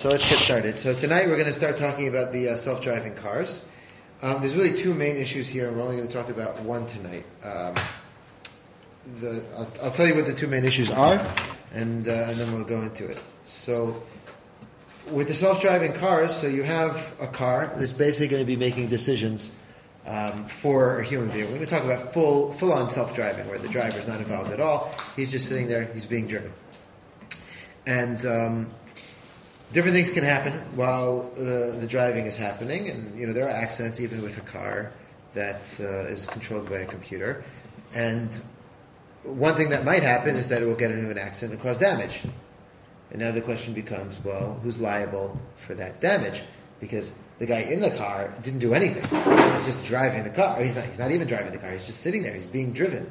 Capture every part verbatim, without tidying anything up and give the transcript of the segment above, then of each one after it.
So let's get started. So tonight we're going to start talking about the uh, self-driving cars. Um, there's really two main issues here, and we're only going to talk about one tonight. Um, the, I'll, I'll tell you what the two main issues are, and uh, and then we'll go into it. So with the self-driving cars, so you have a car that's basically going to be making decisions um, for a human being. We're going to talk about full, full-on self-driving, where the driver's not involved at all. He's just sitting there. He's being driven. And um, different things can happen while uh, the driving is happening. And, you know, there are accidents even with a car that uh, is controlled by a computer. And one thing that might happen is that it will get into an accident and cause damage. And now the question becomes, well, who's liable for that damage? Because the guy in the car didn't do anything. He's just driving the car. He's not, he's not even driving the car. He's just sitting there. He's being driven.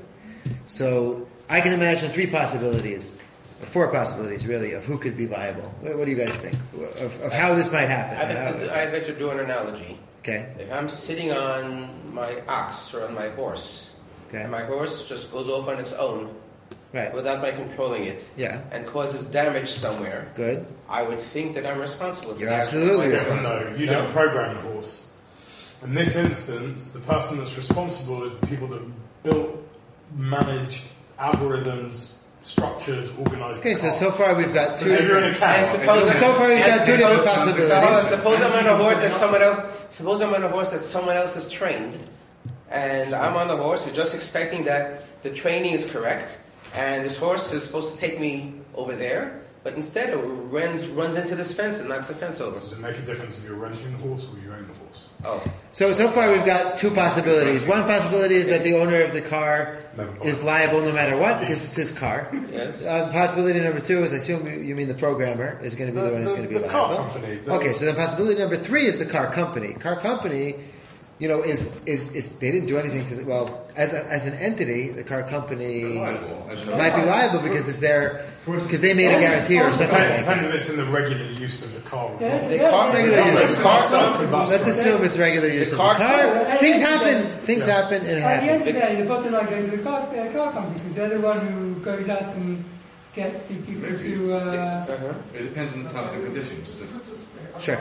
So I can imagine three possibilities, or four possibilities, really, of who could be liable. What, what do you guys think? Of, of how this might happen? I'd like, to, I'd like to do an analogy. Okay. If I'm sitting on my ox or on my horse, okay. and my horse just goes off on its own, right, without my controlling it, yeah, and causes damage somewhere, good, I would think that I'm responsible for You're that. absolutely Yes, responsible. no, you No? don't program the horse. In this instance, the person that's responsible is the people that built, managed, algorithms, structured, organised. Okay, so so far we've got two. So if you're in a car, And suppose So, so far we've and got two suppose- different Suppose, possibilities. suppose I'm on a horse that someone else. Suppose I'm on a horse that someone else has trained, and I'm on the horse, just expecting that the training is correct, and this horse is supposed to take me over there, but instead it runs runs into this fence and knocks the fence over. Does it make a difference if you're renting the horse or you own the horse? Oh, So so far we've got two possibilities. One possibility is that the owner of the car Never mind. is liable no matter what because it's his car. yes. Uh, possibility number two is, I assume you, you mean the programmer is going to be the, The- one who's the- going to be the liable. car company, the- Okay, so then possibility number three is the car company. Car company, you know, is is, is they didn't do anything to the, well as a, as an entity, the car company Liable, as an- might be liable because it's their because they made a guarantee or something Depends, like depends that. if it's in the regular use of the car. or Yeah, not. The yeah, car, regular the use. car, Stuff and bus Let's stop. assume it's regular use of the car- car. Uh, Things yeah. happen. Things Yeah. happen, and it At the end happens. of the day, the bottom line goes to the car, uh, car company because they're the one who goes out and gets the people to. Uh, uh-huh. It depends on the terms and conditions. Sure.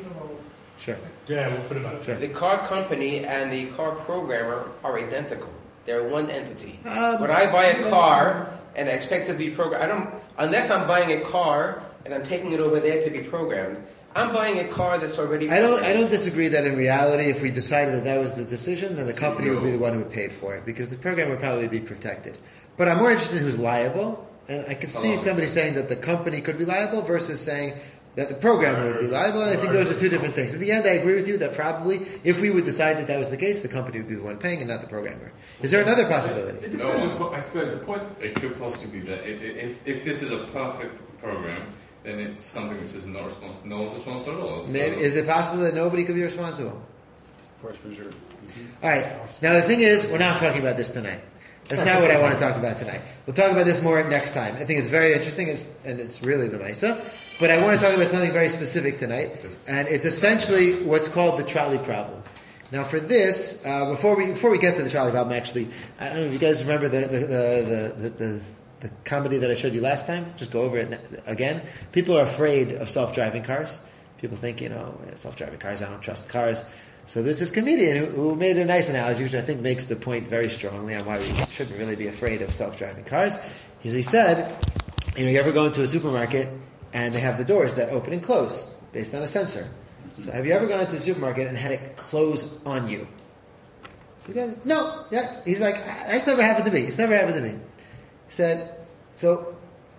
Sure. Yeah, we'll put it back. Sure. The car company and the car programmer are identical. They're one entity. Um, when I buy a car and I expect it to be programmed, I don't unless I'm buying a car and I'm taking it over there to be programmed. I'm buying a car that's already. I don't. programmed. I don't disagree that in reality, if we decided that that was the decision, then the company would be the one who paid for it because the program would probably be protected. But I'm more interested in who's liable, and I could see Oh. somebody saying that the company could be liable versus saying that the program would be liable. And I think those are two different things. At the end, I agree with you that probably, if we would decide that that was the case, the company would be the one paying and not the programmer. Is there another possibility? It depends No. on, I suppose, the point. It could possibly be that i- i- if, if this is a perfect program, then it's something which is not responsible. No one's responsible at all. So Maybe, is it possible that nobody could be responsible? For sure. All right. Now the thing is, we're not talking about this tonight. That's not what I want to talk about tonight. We'll talk about this more next time. I think it's very interesting, it's, and it's really the Mesa. But I want to talk about something very specific tonight, and it's essentially what's called the trolley problem. Now, for this, uh, before we before we get to the trolley problem, actually, I don't know if you guys remember the the the, the, the, the comedy that I showed you last time. Just go over it again. People are afraid of self-driving cars. People think, you know, self-driving cars, I don't trust cars. So there's this comedian who, who made a nice analogy, which I think makes the point very strongly on why we shouldn't really be afraid of self-driving cars. He he said, you know, you ever go into a supermarket and they have the doors that open and close based on a sensor. So have you ever gone into the supermarket and had it close on you? So you go, no. Yeah. He's like, that's never happened to me. It's never happened to me. He said, so,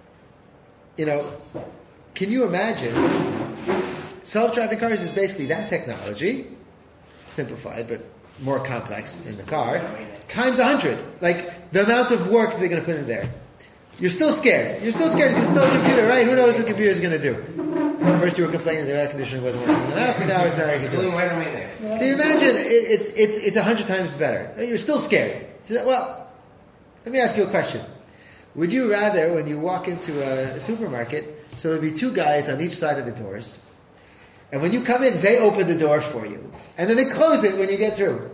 you know, can you imagine self-driving cars is basically that technology, simplified but more complex in the car, times a hundred. Like the amount of work they're going to put in there. You're still scared. You're still scared because it's still a computer, right? Who knows what the computer is going to do? First you were complaining the air conditioning wasn't working enough, and now it's not It's working. doing right on my neck. So you imagine it, it's it's it's a hundred times better. You're still scared. He said, well, let me ask you a question. Would you rather, when you walk into a supermarket, so there'll be two guys on each side of the doors, and when you come in, they open the door for you, and then they close it when you get through.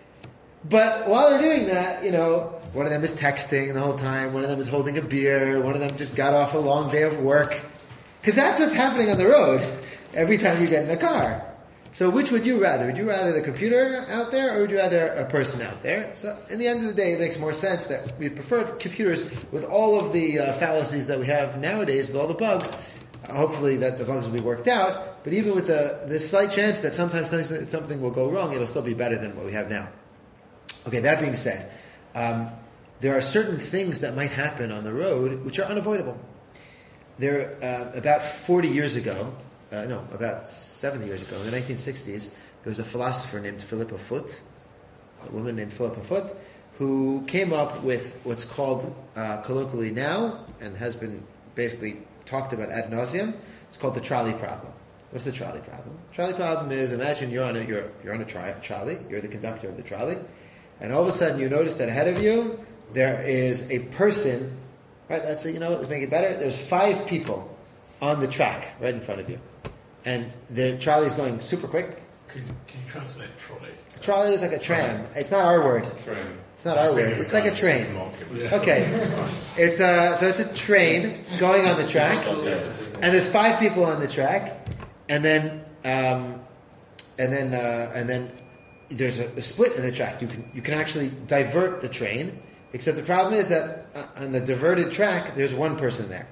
But while they're doing that, you know, one of them is texting the whole time, one of them is holding a beer, one of them just got off a long day of work. Because that's what's happening on the road. every time you get in the car. So which would you rather? Would you rather the computer out there, or would you rather a person out there? So in the end of the day, it makes more sense that we prefer computers with all of the uh, fallacies that we have nowadays, with all the bugs. Uh, hopefully that the bugs will be worked out. But even with the, the slight chance that sometimes something, something will go wrong, it'll still be better than what we have now. Okay, that being said, um, there are certain things that might happen on the road which are unavoidable. There, uh, about forty years ago, Uh, no, about seventy years ago, in the nineteen sixties, there was a philosopher named Philippa Foot, a woman named Philippa Foot, who came up with what's called uh, colloquially now, and has been basically talked about ad nauseum. It's called the trolley problem. What's the trolley problem? Trolley problem is, imagine you're on a you're you're on a tri- trolley, you're the conductor of the trolley, and all of a sudden you notice that ahead of you there is a person. Right? That's it. You know, let's make it better. There's five people on the track right in front of you. And the trolley is going super quick. Can, can you translate trolley? A trolley is like a tram. It's not our word. Train. It's not our word. It's like a train. Okay. It's a, so it's a train going on the track. And there's five people on the track. And then um, and then uh, and then there's a, a split in the track. You can you can actually divert the train. Except the problem is that uh, on the diverted track there's one person there.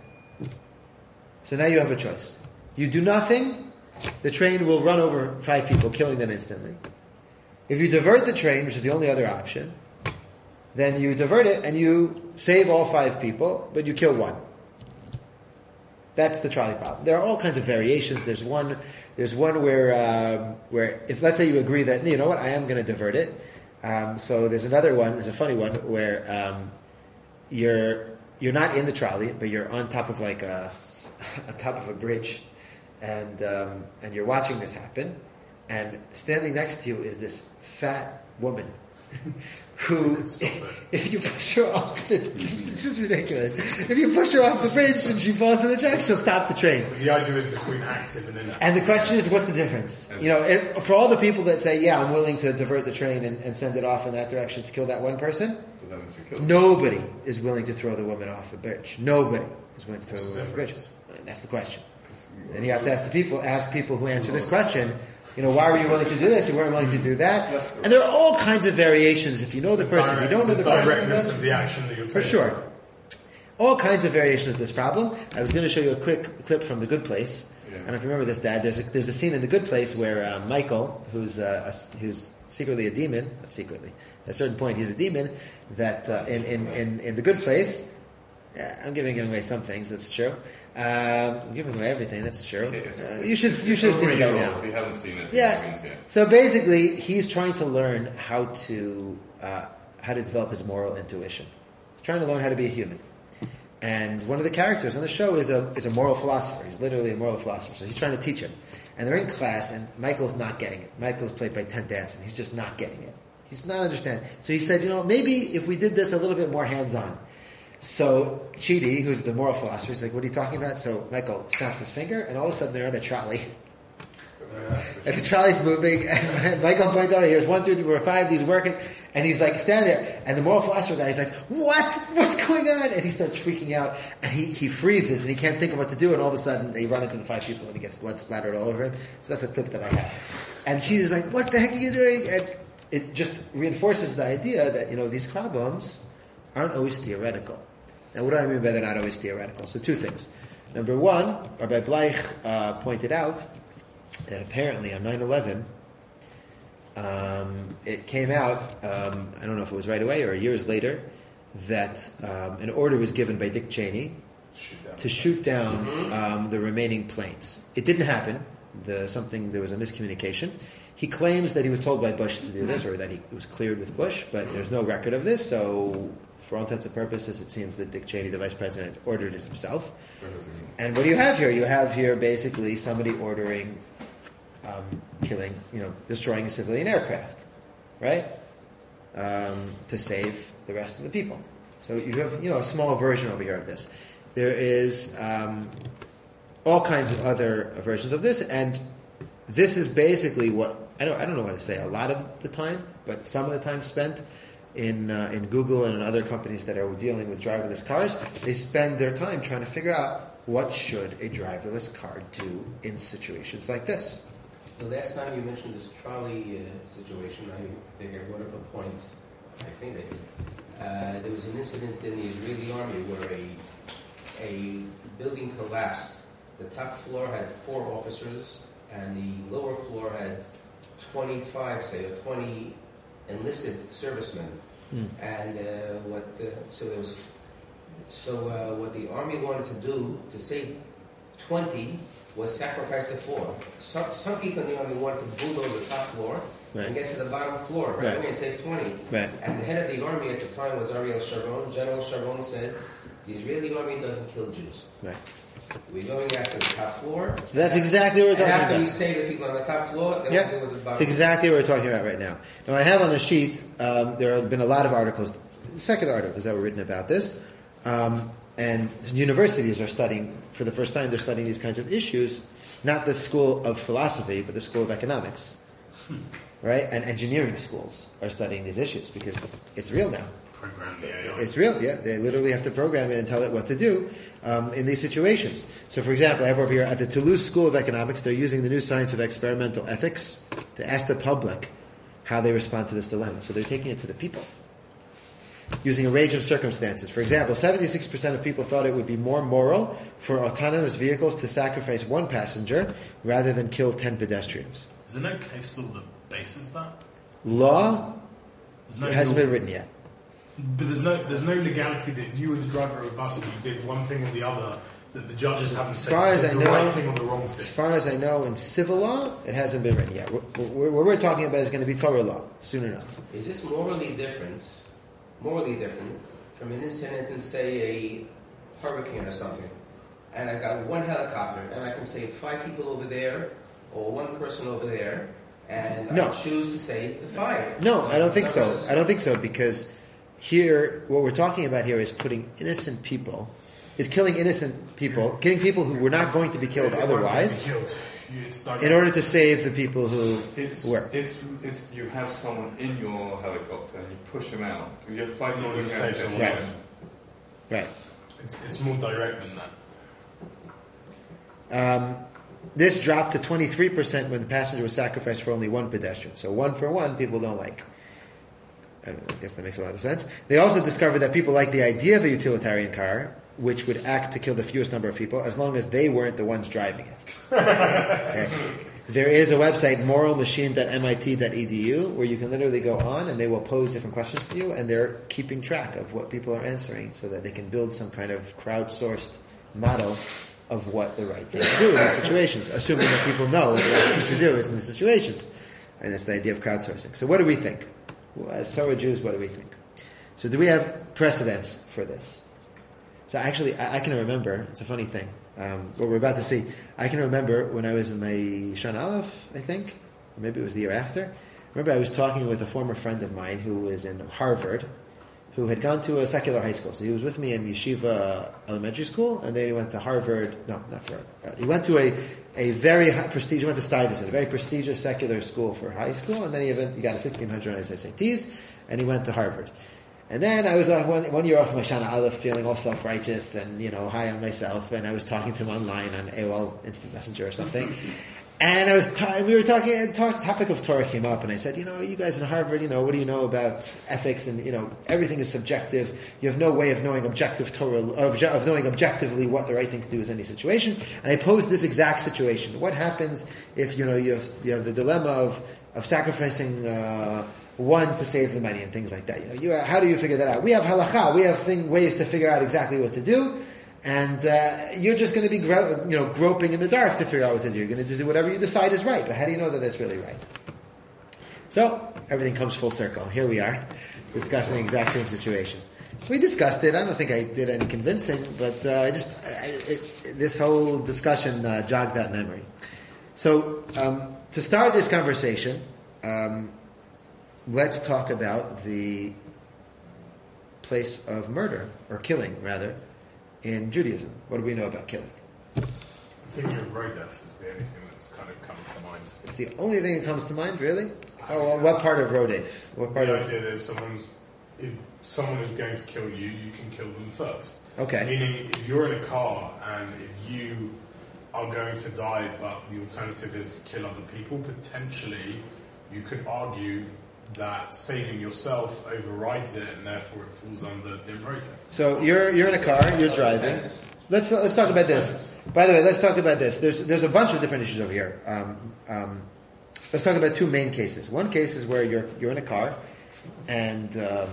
So now you have a choice. You do nothing, the train will run over five people, killing them instantly. If you divert the train, which is the only other option, then you divert it and you save all five people, but you kill one. That's the trolley problem. There are all kinds of variations. There's one, there's one where, um, where if let's say you agree that, you know what, I am going to divert it. Um, so there's another one. There's a funny one where um, you're you're not in the trolley, but you're on top of like a, on top of a bridge. And um, and you're watching this happen, and standing next to you is this fat woman who, if you push her off the, this is ridiculous. If you push her off the bridge and she falls to the track, she'll stop the train. But the idea is between active and inactive. And the question is, what's the difference? You know, if, for all the people that say, yeah, I'm willing to divert the train and, and send it off in that direction to kill that one person, nobody is willing to throw the woman off the bridge. Nobody is willing to throw the woman off the bridge. And that's the question. Then you have to ask the people, ask people who answer this question, you know, why were you willing to do this? You weren't willing to do that. And there are all kinds of variations. If you know the person, if you don't know the person, directness of the action that you're taking. for sure. All kinds of variations of this problem. I was going to show you a clip, clip from The Good Place. Yeah. I don't know if you remember this, Dad. There's a, there's a scene in The Good Place where uh, Michael, who's uh, a, who's secretly a demon, not secretly, at a certain point he's a demon, that uh, in, in, in, in The Good Place, yeah, I'm giving away some things, that's true. Um, I'm giving away everything, that's true. Uh, you should you should have seen it by now. If you haven't seen it, Yeah. So basically, he's trying to learn how to uh, how to develop his moral intuition. Trying to learn how to be a human. And one of the characters on the show is a is a moral philosopher. He's literally a moral philosopher. So he's trying to teach him. And they're in class, and Michael's not getting it. Michael's played by Ted Danson. He's just not getting it. He's not understanding. So he said, you know, maybe if we did this a little bit more hands-on. So Chidi, who's the moral philosopher, is like, what are you talking about? So Michael snaps his finger, and all of a sudden they're on a trolley. And the trolley's moving, and Michael points out, here's one, two, three, four, five, he's working, and he's like, stand there. And the moral philosopher guy is like, what? What's going on? And he starts freaking out, and he, he freezes, and he can't think of what to do, and all of a sudden they run into the five people, and he gets blood splattered all over him. So that's a clip that I have. And Chidi's like, what the heck are you doing? And it just reinforces the idea that, you know, these problems aren't always theoretical. Now, what do I mean by they're not always theoretical? So two things. Number one, Rabbi Bleich uh, pointed out that apparently on nine eleven, um, it came out, um, I don't know if it was right away or years later, that um, an order was given by Dick Cheney shoot to shoot down mm-hmm. um, the remaining planes. It didn't happen. The, something there was a miscommunication. He claims that he was told by Bush to do this, or that he it was cleared with Bush, but there's no record of this, so for all intents and purposes, it seems that Dick Cheney, the vice president, ordered it himself. And what do you have here? You have here basically somebody ordering um, killing, you know, destroying a civilian aircraft, right? Um, to save the rest of the people. So you have, you know, a small version over here of this. There is um, all kinds of other versions of this, and this is basically what I don't I don't know what to say. A lot of the time, but some of the time spent in uh, in Google and in other companies that are dealing with driverless cars, they spend their time trying to figure out what should a driverless car do in situations like this? The last time you mentioned this trolley uh, situation, I think I brought up a point. I think that uh, there was an incident in the Israeli army where a a building collapsed. The top floor had four officers, and the lower floor had twenty-five, say, or twenty enlisted servicemen. Mm. And uh, what uh, so there was so uh, what the army wanted to do to save twenty was sacrifice the floor. Some, some people in the army wanted to bulldoze the top floor right. and get to the bottom floor right, right. away and save twenty. Right. And the head of the army at the time was Ariel Sharon. General Sharon said, the Israeli army doesn't kill Jews. Right. We're going after the top floor. So that's exactly what we're talking and after about. we save the people on the top floor, then yep. we'll deal with the bottom. That's exactly what we're talking about right now. Now I have on the sheet, um, there have been a lot of articles, secular articles that were written about this. Um, and universities are studying, for the first time, they're studying these kinds of issues. Not the school of philosophy, but the school of economics. Hmm. Right? And engineering schools are studying these issues because it's real now. Program the A I. It's real, yeah. They literally have to program it and tell it what to do um, in these situations. So, for example, I have over here at the Toulouse School of Economics, they're using the new science of experimental ethics to ask the public how they respond to this dilemma. So they're taking it to the people, using a range of circumstances. For example, seventy-six percent of people thought it would be more moral for autonomous vehicles to sacrifice one passenger rather than kill ten pedestrians. Is there no case law that bases that? Law no it hasn't law. been written yet. But there's no there's no legality that you were the driver of a bus and you did one thing or the other that the judges haven't said as far as I the know, right thing or the wrong thing. As far as I know, in civil law, it hasn't been written yet. What we're, we're, we're talking about is going to be Torah law soon enough. Is this morally different? Morally different from an incident in, say, a hurricane or something, and I got one helicopter, and I can save five people over there or one person over there, and no. I choose to save the five. No, I don't think so. I don't think so because here, what we're talking about here is putting innocent people, is killing innocent people, killing people who were not going to be killed They otherwise, be killed. in order to save the people who it's, were. It's, it's, you have someone in your helicopter and you push them out. You have five people to save someone right. else. Right. It's, it's more direct than that. Um, this dropped to twenty-three percent when the passenger was sacrificed for only one pedestrian. So one for one, people don't like. I guess that makes a lot of sense. They also discovered that people like the idea of a utilitarian car, which would act to kill the fewest number of people, as long as they weren't the ones driving it. Okay. There is a website, moral machine dot M I T dot E D U, where you can literally go on and they will pose different questions to you, and they're keeping track of what people are answering so that they can build some kind of crowdsourced model of what the right thing to do in these situations, assuming that people know what the right thing to do is in these situations. And that's the idea of crowdsourcing. So what do we think? As Torah Jews, what do we think? So do we have precedents for this? So actually, I, I can remember, it's a funny thing, um, what we're about to see. I can remember when I was in my Shan Aleph, I think, or maybe it was the year after. I remember I was talking with a former friend of mine who was in Harvard, who had gone to a secular high school. So he was with me in Yeshiva Elementary School, and then he went to Harvard, no, not for, uh, he went to a, a very high, prestigious, he went to Stuyvesant, a very prestigious secular school for high school, and then he, event, he got a sixteen hundred on his S A Ts, and he went to Harvard. And then I was uh, one, one year off my Shana Aleph, feeling all self-righteous and, you know, high on myself, and I was talking to him online on A O L Instant Messenger or something. And I was ta- we were talking, the topic of Torah came up, and I said, you know, you guys in Harvard, you know, what do you know about ethics? And, you know, everything is subjective. You have no way of knowing objective Torah, obje- of knowing objectively what the right thing to do is in any situation. And I posed this exact situation. What happens if, you know, you have, you have the dilemma of, of sacrificing, uh, one to save the many and things like that. You know, you, how do you figure that out? We have halakha. We have thing, ways to figure out exactly what to do. And uh, you're just going to be gro- you know, groping in the dark to figure out what to do. You're going to do whatever you decide is right. But how do you know that it's really right? So, everything comes full circle. Here we are, discussing the exact same situation. We discussed it. I don't think I did any convincing, but uh, I just I, it, this whole discussion uh, jogged that memory. So, um, to start this conversation, um, let's talk about the place of murder, or killing, rather, in Judaism. What do we know about killing? I'm thinking of road death is the only thing that's kind of coming to mind. It's the only thing that comes to mind, really? Oh, well, what part of Rodef? What part the of? idea that someone's if someone is going to kill you, you can kill them first. Okay. Meaning, if you're in a car and if you are going to die, but the alternative is to kill other people, potentially you could argue that saving yourself overrides it, and therefore it falls under Din Roda. So you're you're in a car, you're driving. Let's let's talk about this. By the way, let's talk about this. There's there's a bunch of different issues over here. Um, um, let's talk about two main cases. One case is where you're you're in a car, and um,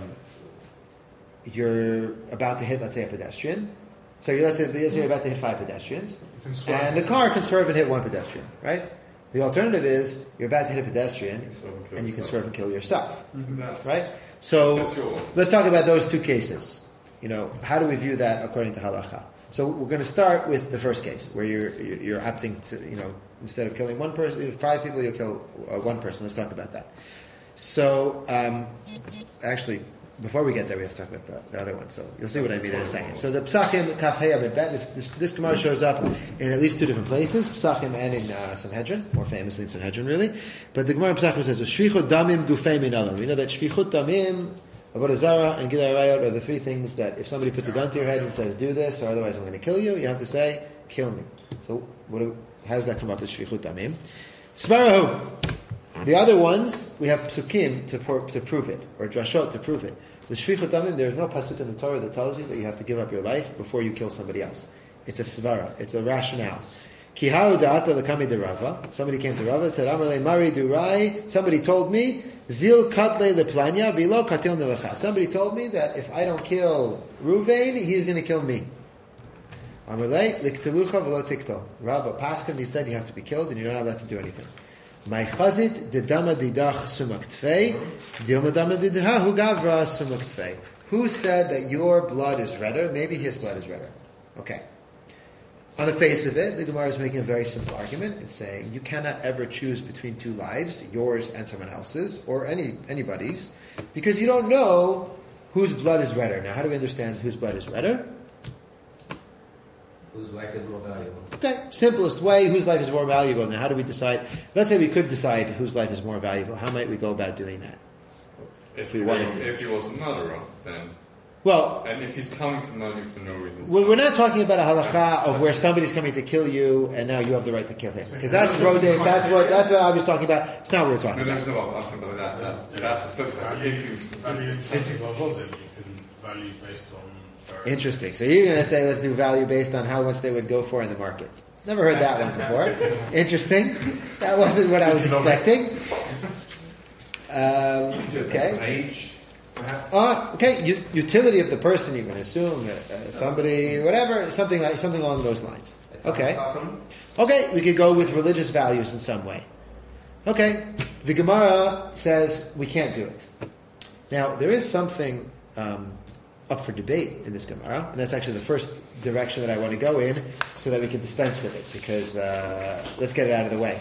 you're about to hit, let's say, a pedestrian. So you're, let's say, let's say you're about to hit five pedestrians, and the car can swerve and hit one pedestrian, right? The alternative is you're about to hit a pedestrian, and you can swerve and kill yourself, right? So let's talk about those two cases. You know, how do we view that according to halacha? So we're going to start with the first case, where you're you're opting to, you know, instead of killing one person, five people, you'll kill uh, one person. Let's talk about that. So um, actually, before we get there, we have to talk about the, the other one. So you'll see what I mean in a second. So the Psachim Kafei Amid Bet, this, this, this Gemara shows up in at least two different places, Psachim and in uh, Sanhedrin, more famously in Sanhedrin, really. But the Gemara in Psachim says, Shvichut Damim Gufei Min Alam. We know that Shvichut Damim, Avodah Zarah, and Gilui Arayot are the three things that if somebody puts a gun to your head and says, do this, or otherwise I'm going to kill you, you have to say, kill me. So what do, how does that come up with Shvichut Damim? Svarahu. The other ones, we have psukim to, por- to prove it, or drashot to prove it. With Shvichut Damim, there is no pasuk in the Torah that tells you that you have to give up your life before you kill somebody else. It's a svara, it's a rationale. Ki ha'u da'ata l'kami de Rava. Somebody came to Rava and said, Amalei Mari Durai. Somebody told me, Zil katle leplanya v'lo katil nelecha. Somebody told me that if I don't kill Ruvain, he's going to kill me. Amalei liktelucha v'lo tiktol. Rava Paskin, he said you have to be killed and you're not allowed to do anything. My chazit de dama didach sumak tfei, dilma dama didahu gavra sumak tfei. Who said that your blood is redder? Maybe his blood is redder. Okay. On the face of it, the Gemara is making a very simple argument. It's saying you cannot ever choose between two lives, yours and someone else's, or any anybody's, because you don't know whose blood is redder. Now, how do we understand whose blood is redder? Whose life is more valuable. Okay, simplest way, whose life is more valuable. Now, how do we decide? Let's say we could decide whose life is more valuable. How might we go about doing that? If we he wanted was, to. if he was a murderer, then Well, and if he's coming to murder you for no reason, well, we're not talking about a halacha of where somebody's coming to kill you and now you have the right to kill him, because that's rodef. That's what that's what I was talking about. It's not what we're talking no, about. there's no option about that. That's, that's the flip side. If you Value in terms of avodim, you can value based on. Various. Interesting. So you're going to say let's do value based on how much they would go for in the market. Never heard that one before. Interesting. That wasn't what I was expecting. Um, okay. Age, perhaps. Uh, okay. U- utility of the person, you can assume uh, somebody, whatever, something like something along those lines. Okay. Okay. We could go with religious values in some way. Okay. The Gemara says we can't do it. Now there is something um, up for debate in this Gemara, and that's actually the first direction that I want to go in, so that we can dispense with it. Because uh, let's get it out of the way.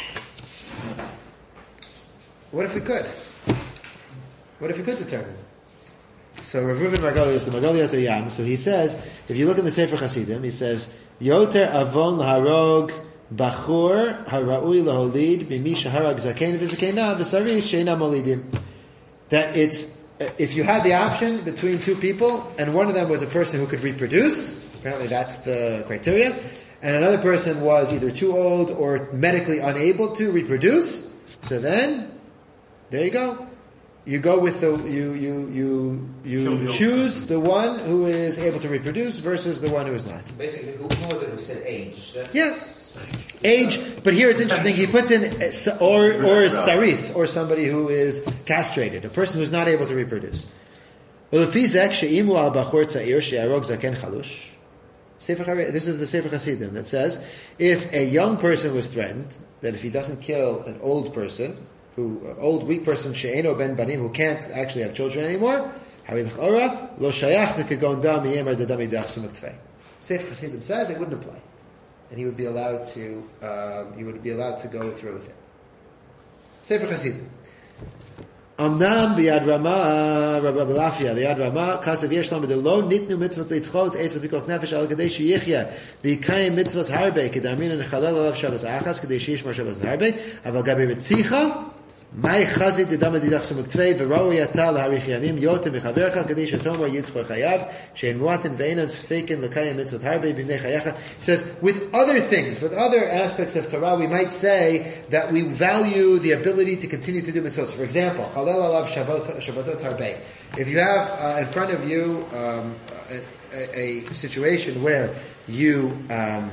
What if we could? What if we could determine? So Rav Reuven Margoli is the Margoliot Yam. So he says, if you look in the Sefer Chasidim, he says, Yoter avon laharog bachur haraui laholid b'mi shaharag zaken v'zakena v'sari sheina molidim. That it's, if you had the option between two people, and one of them was a person who could reproduce, apparently that's the criteria, and another person was either too old or medically unable to reproduce, so then, there you go. You go with the you you you you choose the one who is able to reproduce versus the one who is not. Basically, who, who was it who said age? That's Yeah, age. But here it's interesting. He puts in or or saris, or somebody who is castrated, a person who is not able to reproduce. Well, if he's actually imu al bachor tza'ir she'arog zaken chalush. This is the Sefer Chasidim that says if a young person was threatened, that if he doesn't kill an old person, who an old weak person she'eno ben banim, who can't actually have children anymore, lo shayach b'kagon dam yemer dadam yidach sumak tfei. Sefer Chasidim says it wouldn't apply, and he would be allowed to um, he would be allowed to go through with it. Sefer Chasidim. Amnam b'yad Rama, Rabbi Balafia, the Yad Rama, kasav yesh lam lo nitnu mitzvot litchot eitzel pikok nefesh al kadei sheyichya v'yikayim mitzvos harbe kedarmin and chalel alav shabbos achas kadei sheyish mar shabbos harbe aval gabi mitzicha My chazit dedama didach samuktvei v'rao yatal harichi yamim yotem v'chavercha kadei shetomar yidchor chayav shein muatin ve'enan sfeikin l'kayim mitzvot harbe b'nei chayacha. He says, with other things, with other aspects of Torah, we might say that we value the ability to continue to do mitzvot. So for example, chalel alav shabbatot harbe. If you have uh, in front of you um, a, a, a situation where you um,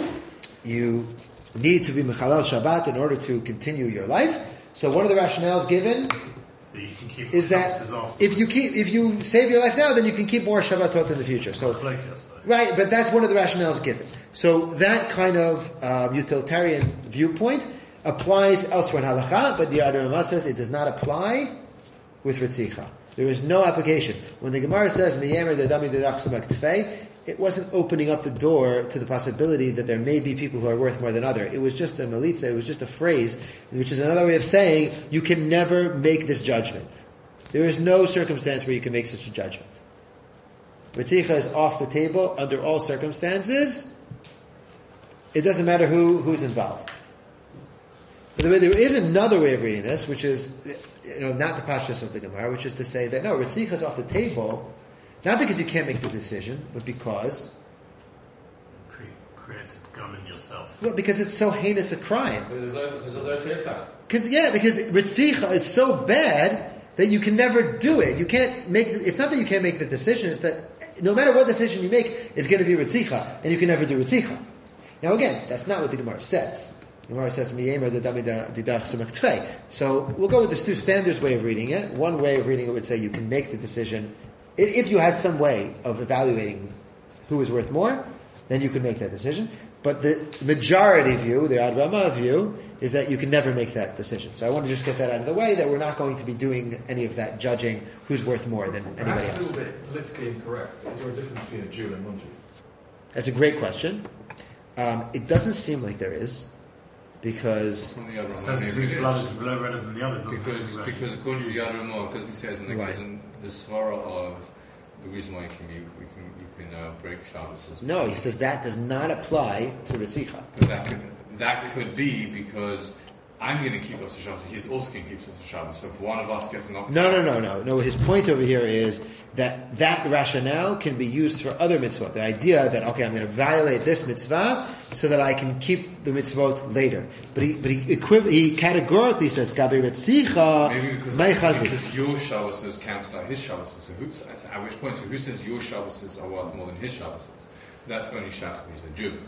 you need to be mechalel Shabbat in order to continue your life. So one of the rationales given So you can keep is that afterwards. if you keep if you save your life now, then you can keep more Shabbatot in the future. So Flakeless, though. right, but that's one of the rationales given. So that kind of uh, utilitarian viewpoint applies elsewhere in halacha, but the Rama says it does not apply with Ritzicha. There is no application. When the Gemara says Miyemer dedami dedach sumak tfei, it wasn't opening up the door to the possibility that there may be people who are worth more than other. It was just a melitza, it was just a phrase, which is another way of saying you can never make this judgment. There is no circumstance where you can make such a judgment. Ritzicha is off the table under all circumstances. It doesn't matter who, who's involved. By the way, there is another way of reading this, which is, you know, not the pashtus of the Gemara, which is to say that no, Ritzicha is off the table, not because you can't make the decision, but because Cre- creates a gun in yourself. well, because it's so heinous a crime. Because of their tzach. Because yeah, because Ritzicha is so bad that you can never do it. You can't make. The, it's not that you can't make the decision; it's that no matter what decision you make, it's going to be Ritzicha, and you can never do Ritzicha. Now again, that's not what the Gemara says. The Gemara says Miyemer dedami didach sumak tfei. So we'll go with this two standards way of reading it. One way of reading it would say you can make the decision. If you had some way of evaluating who is worth more, then you could make that decision. But the majority view, the Ad Rama view, is that you can never make that decision. So I want to just get that out of the way, that we're not going to be doing any of that judging who's worth more than anybody Perhaps a else. little bit politically incorrect. Is there a difference between a Jew and a non-Jew? That's a great question. Um, it doesn't seem like there is, because... From the other It one, says maybe whose it blood is. is redder than the other, doesn't Because, it? because according to the other Ramah, because he says in the, Right. in the svara of the reason why you can you, you can you can uh, break Shabbos is No, he says that does not apply to Ritzicha. but that could that could be because I'm going to keep us to Shabbos. He's also going to keep us to Shabbos. So if one of us gets knocked No, out, no, no, no. No, his point over here is that that rationale can be used for other mitzvot. The idea that, okay, I'm going to violate this mitzvah so that I can keep the mitzvot later. But he, but he, equiv- he categorically says, Gabi Ritzicha, maybe because, my chazik. because your Shabbos is counts like his Shabbos. So who, at which point, so who says your Shabbos are worth more than his Shabbos? That's only Shach, he's a Jew.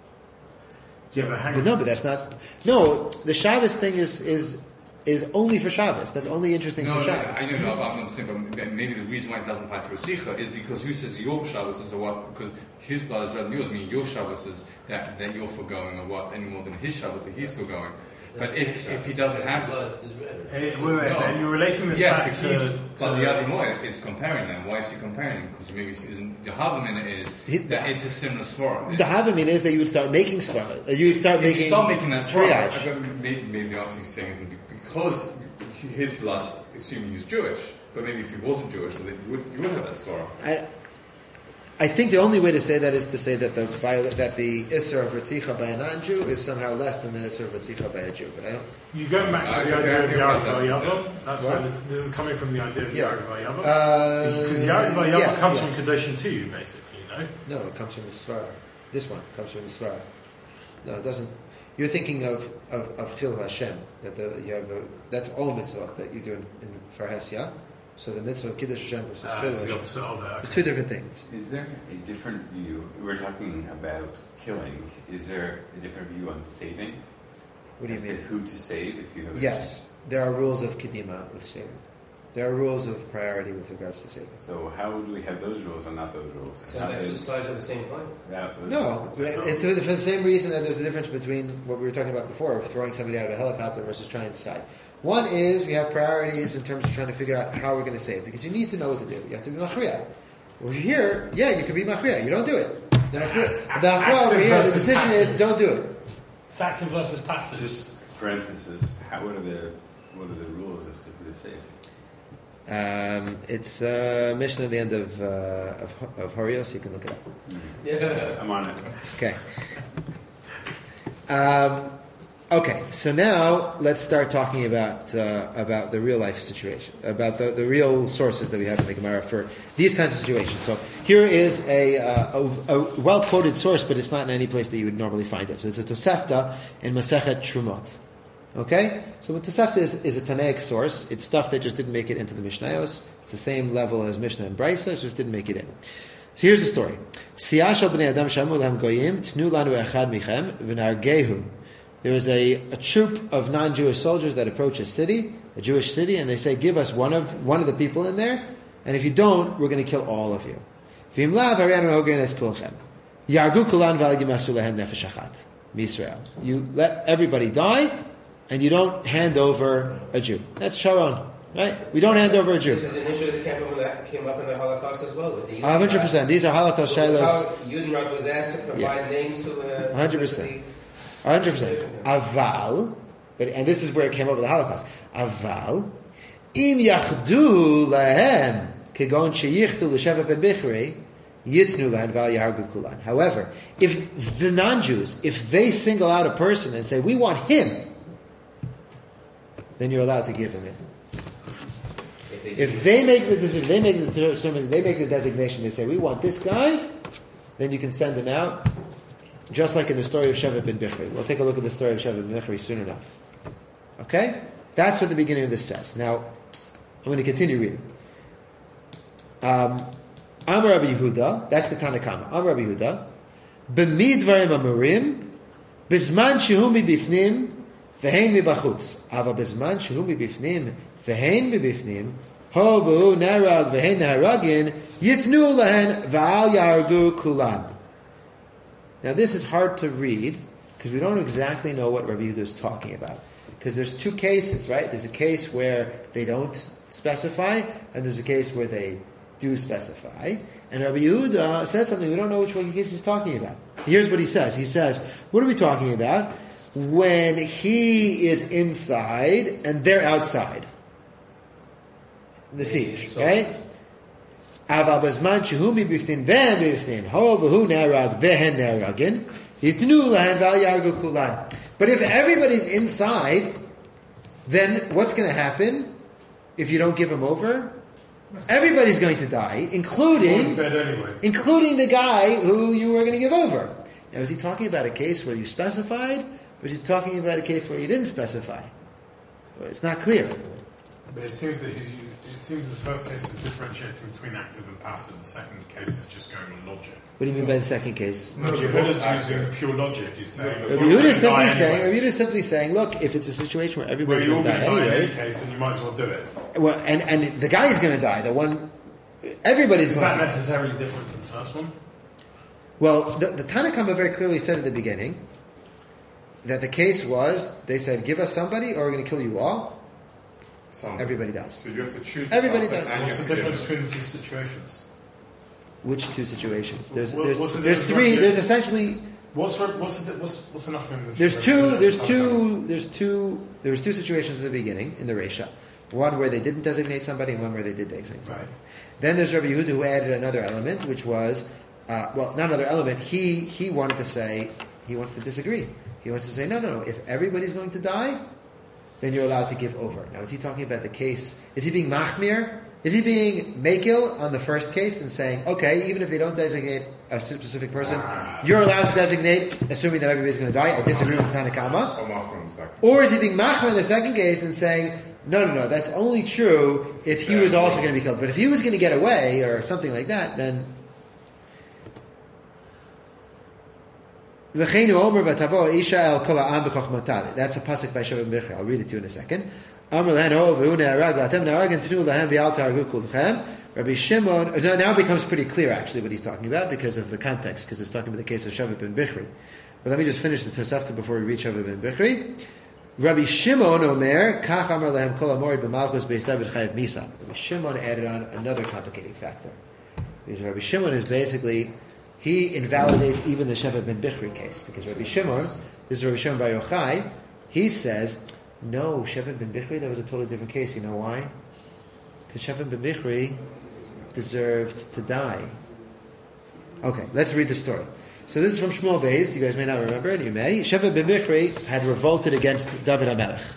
Yeah, but hang But on. no, but that's not. No, the Shabbos thing is is is only for Shabbos. That's only interesting No, for no, Shabbos. I know, no, I'm not saying, but maybe the reason why it doesn't apply to Rasicha is because who says your Shabbos is a what? Because his blood is red than yours, meaning your Shabbos is that, that you're foregoing a what any more than his Shabbos that he's foregoing. But if, if he doesn't have... Hey, wait, wait, No. and you're relating this Yes, back but, to, he's, to but the other way is comparing them. Why is he comparing them? Because maybe he isn't... The Havamina is He- that it's a similar svara. The Havamin is that you would start making svara. You would start If making you start making that svara, triage. maybe, maybe the answer he's saying is because his blood, assuming he's Jewish, but maybe if he wasn't Jewish, then you would, you would have that svara. I, I think the only way to say that is to say that the viola, that the Isser of Ritzicha by a non-Jew is somehow less than the Isser of Ritzicha by a Jew. But I don't. you going back to I- the I idea of think Yarek about that, Vayavam. That's What? why this, this is coming from the idea of Yeah. Yarek Vayavam. Uh, Because Yarek Vayavam yes, comes yes. from Kedushin too, basically, no? No, it comes from the Svara. This one comes from the Svara. No, it doesn't. You're thinking of of, of Chil Hashem. That the you have a, that's all mitzvah that you do in, in Farhes, yeah. So the mitzvah of Kiddush Hashem versus Uh, Chil it's the Hashem. opposite of it. It's Okay. two different things. Is there a different view? We're talking about killing. Is there a different view on saving? What do you As to mean? who to save if you have? Yes, there are rules of Kedima with saving. There are rules of priority with regards to saving. So how do we have those rules and not those rules? Sounds How like two did- sides of the same coin. that was- No, it's for the same reason that there's a difference between what we were talking about before, of throwing somebody out of a helicopter versus trying to decide. One is we have priorities in terms of trying to figure out how we're going to save, because you need to know what to do. You have to be machriya. Over here, yeah, you can be machriya. You don't do it. The machriya the machriya over here, the decision is don't do it. It's active versus passive. Just parenthesis. How what are the what are the rules as to who to save? Um, it's uh, Mishnah at the end of uh, of, of Horios. You can look it up. Yeah. I'm on it. Okay. Um, Okay, so now let's start talking about uh, about the real life situation, about the, the real sources that we have in the Gemara for these kinds of situations. So here is a, uh, a, a well quoted source, but it's not in any place that you would normally find it. So it's a Tosefta in Masechet Trumot. Okay, so what Tosefta is is a Tanaic source. It's stuff that just didn't make it into the Mishnayos. It's the same level as Mishnah and Brisa, it just didn't make it in. So here's the story. Siyashal b'nei Adam shamu lahem goyim tnu lanu echad michem v'nargehu. There was a, a troop of non-Jewish soldiers that approach a city, a Jewish city, and they say, give us one of one of the people in there, and if you don't, we're going to kill all of you. You let everybody die, and you don't hand over a Jew. That's Sharon, right? We don't hand over a Jew. This is an issue that came up, that came up in the Holocaust as well. With the one hundred percent. These are Holocaust How shaylos. Yudenrod was asked to provide Yeah. names to the... one hundred percent. one hundred percent. Aval, but, and this is where it came up with the Holocaust. Aval, im yachdu lahem kegon sheyichtu l'sheva ben bichri yitnu lahem val yargu kulan. However, if the non-Jews, if they single out a person and say, we want him, then you're allowed to give him it. If they make the decision, they make the determination, they make the designation, they say, we want this guy, then you can send him out. Just like in the story of Sheva ben Bichri. We'll take a look at the story of Sheva ben Bichri soon enough. Okay? That's what the beginning of this says. Now, I'm going to continue reading. Um, Amar Rabbi Yehuda, that's the Tanakama. Amar Rabbi Yehuda, B'midvarim amurim, Bizman shehu mi bifnim, V'hein mi bachutz. Ava bizman shehu mi bifnim, V'hein mi bifnim, Ho v'hu narag v'hein naharagin, Yitnu lahen v'al yargu kulan. Now this is hard to read because we don't exactly know what Rabbi Yehuda is talking about. Because there's two cases, right? There's a case where they don't specify, and there's a case where they do specify. And Rabbi Yehuda says something, we don't know which one case he's talking about. Here's what he says. He says, what are we talking about? When he is inside and they're outside. The siege, right? Aval bazman shehu mi bifnin v'hem bifnin ho v'hu narag v'hen naragin yitnu lahen val yargu kulan. But if everybody's inside, then what's going to happen if you don't give him over? Everybody's going to die, including dead anyway. including the guy who you were going to give over. Now, is he talking about a case where you specified, or is he talking about a case where you didn't specify? Well, it's not clear. But it seems that he's, it seems the first case is differentiating between active and passive. The second case is just going on logic. What do you mean by the second case? No, Yehuda's using pure logic. He's saying Rabbi Yehuda is simply saying, Rabbi Yehuda is simply saying, look, if it's a situation where everybody's well, going to die die anyways, in any case, and you might as well do it. well, and and the guy is going to die. The one, everybody's Is going that to die. necessarily different to the first one? Well, the, the Tanakhama very clearly said at the beginning that the case was, they said, give us somebody or we're going to kill you all. Some. Everybody dies. So you have to choose. Everybody the does. and you What's have the to difference give between the two situations? Which two situations? There's What- there's, what's the there's difference? three. There's essentially What's what's the, what's what's enough? In there's two there's two there's two there's two situations at the beginning in the Reisha. One where they didn't designate somebody, and one where they did designate somebody. Right. Then there's Rabbi Yehuda who added another element, which was uh, well, not another element. He he wanted to say he wants to disagree. He wants to say no, no, no. If everybody's going to die, then you're allowed to give over. Now, is he talking about the case? Is he being machmir? Is he being makil on the first case and saying, okay, even if they don't designate a specific person, you're allowed to designate, assuming that everybody's going to die? I disagree with the Tanakhama. Or Machman in the second. Or is he being machmir in the second case and saying, no, no, no, that's only true if he was also going to be killed. But if he was going to get away or something like that, then... That's a pasuk by Sheva ben Bichri. I'll read it to you in a second. Rabbi Shimon, now it becomes pretty clear actually what he's talking about because of the context, because it's talking about the case of Sheva ben Bichri. But let me just finish the Tosefta before we reach Sheva ben Bichri. Rabbi Shimon Omer, Kach Amar Lehem Kol Amorid B'Malchus Beis David Chayav Misa. Rabbi Shimon added on another complicating factor. Because Rabbi Shimon is basically, he invalidates even the Sheva ben Bichri case. Because Rabbi Shimon, this is Rabbi Shimon Bar Yochai, he says, no, Sheva ben Bichri, that was a totally different case. You know why? Because Sheva ben Bichri deserved to die. Okay, let's read the story. So this is from Shmuel Beis. You guys may not remember it. You may. Sheva ben Bichri had revolted against David HaMelech.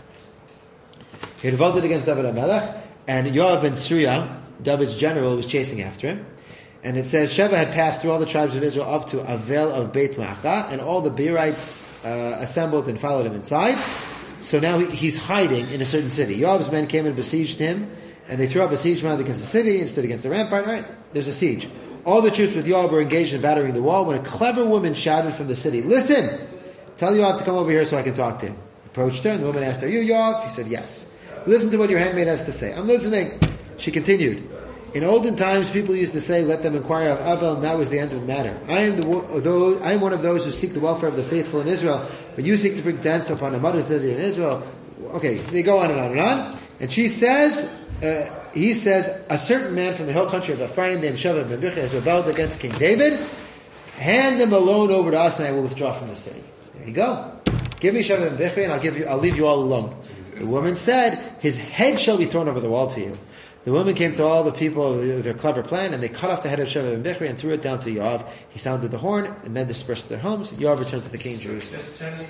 He revolted against David HaMelech, and Yoav ben Tzruya, David's general, was chasing after him. And it says Sheva had passed through all the tribes of Israel up to Avel of Beit Ma'acha, and all the Beerites uh, assembled and followed him inside. So now he, he's hiding in a certain city. Yoav's men came and besieged him, and they threw up a siege mound against the city and stood against the rampart. Right? There's a siege. All the troops with Yoav were engaged in battering the wall when a clever woman shouted from the city, "Listen! Tell Yoav to come over here so I can talk to him." He approached her, and the woman asked, "Are you Yoav?" He said, "Yes." "Listen to what your handmaid has to say." "I'm listening." She continued, "In olden times, people used to say, 'Let them inquire of Avel,' and that was the end of the matter. I am the those, I am one of those who seek the welfare of the faithful in Israel, but you seek to bring death upon a mother city in Israel." Okay, they go on and on and on. And she says, uh, he says, "A certain man from the hill country of Ephraim named Sheva ben Bichri has rebelled against King David. Hand him alone over to us, and I will withdraw from the city." There you go. "Give me Sheva ben Bichri, and I'll give you. I'll leave you all alone." The woman said, "His head shall be thrown over the wall to you." The woman came to all the people with their clever plan, and they cut off the head of Sheva ben Bichri and threw it down to Yoav. He sounded the horn, and men dispersed to their homes. Yoav returned to the king in Jerusalem.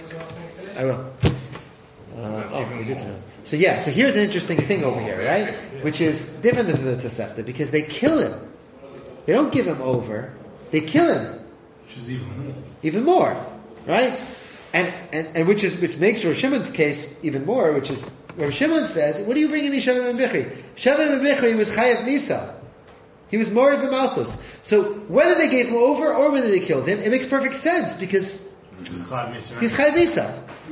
I will. Uh, oh, we did. So yeah, so here's an interesting thing over here, right? Which is different than the Tosefta, because they kill him. They don't give him over; they kill him. Which is even more. Even more, right? And and, and which is which makes Rav Shimon's case even more, which is Rav Shimon says, "What are you bringing me Sheva ben Bichri? Sheva ben Bichri was Chayav Misa. He was Morid b'Malchus. So whether they gave him over or whether they killed him, it makes perfect sense because He's Chayav Misa. he's Chayav Misa.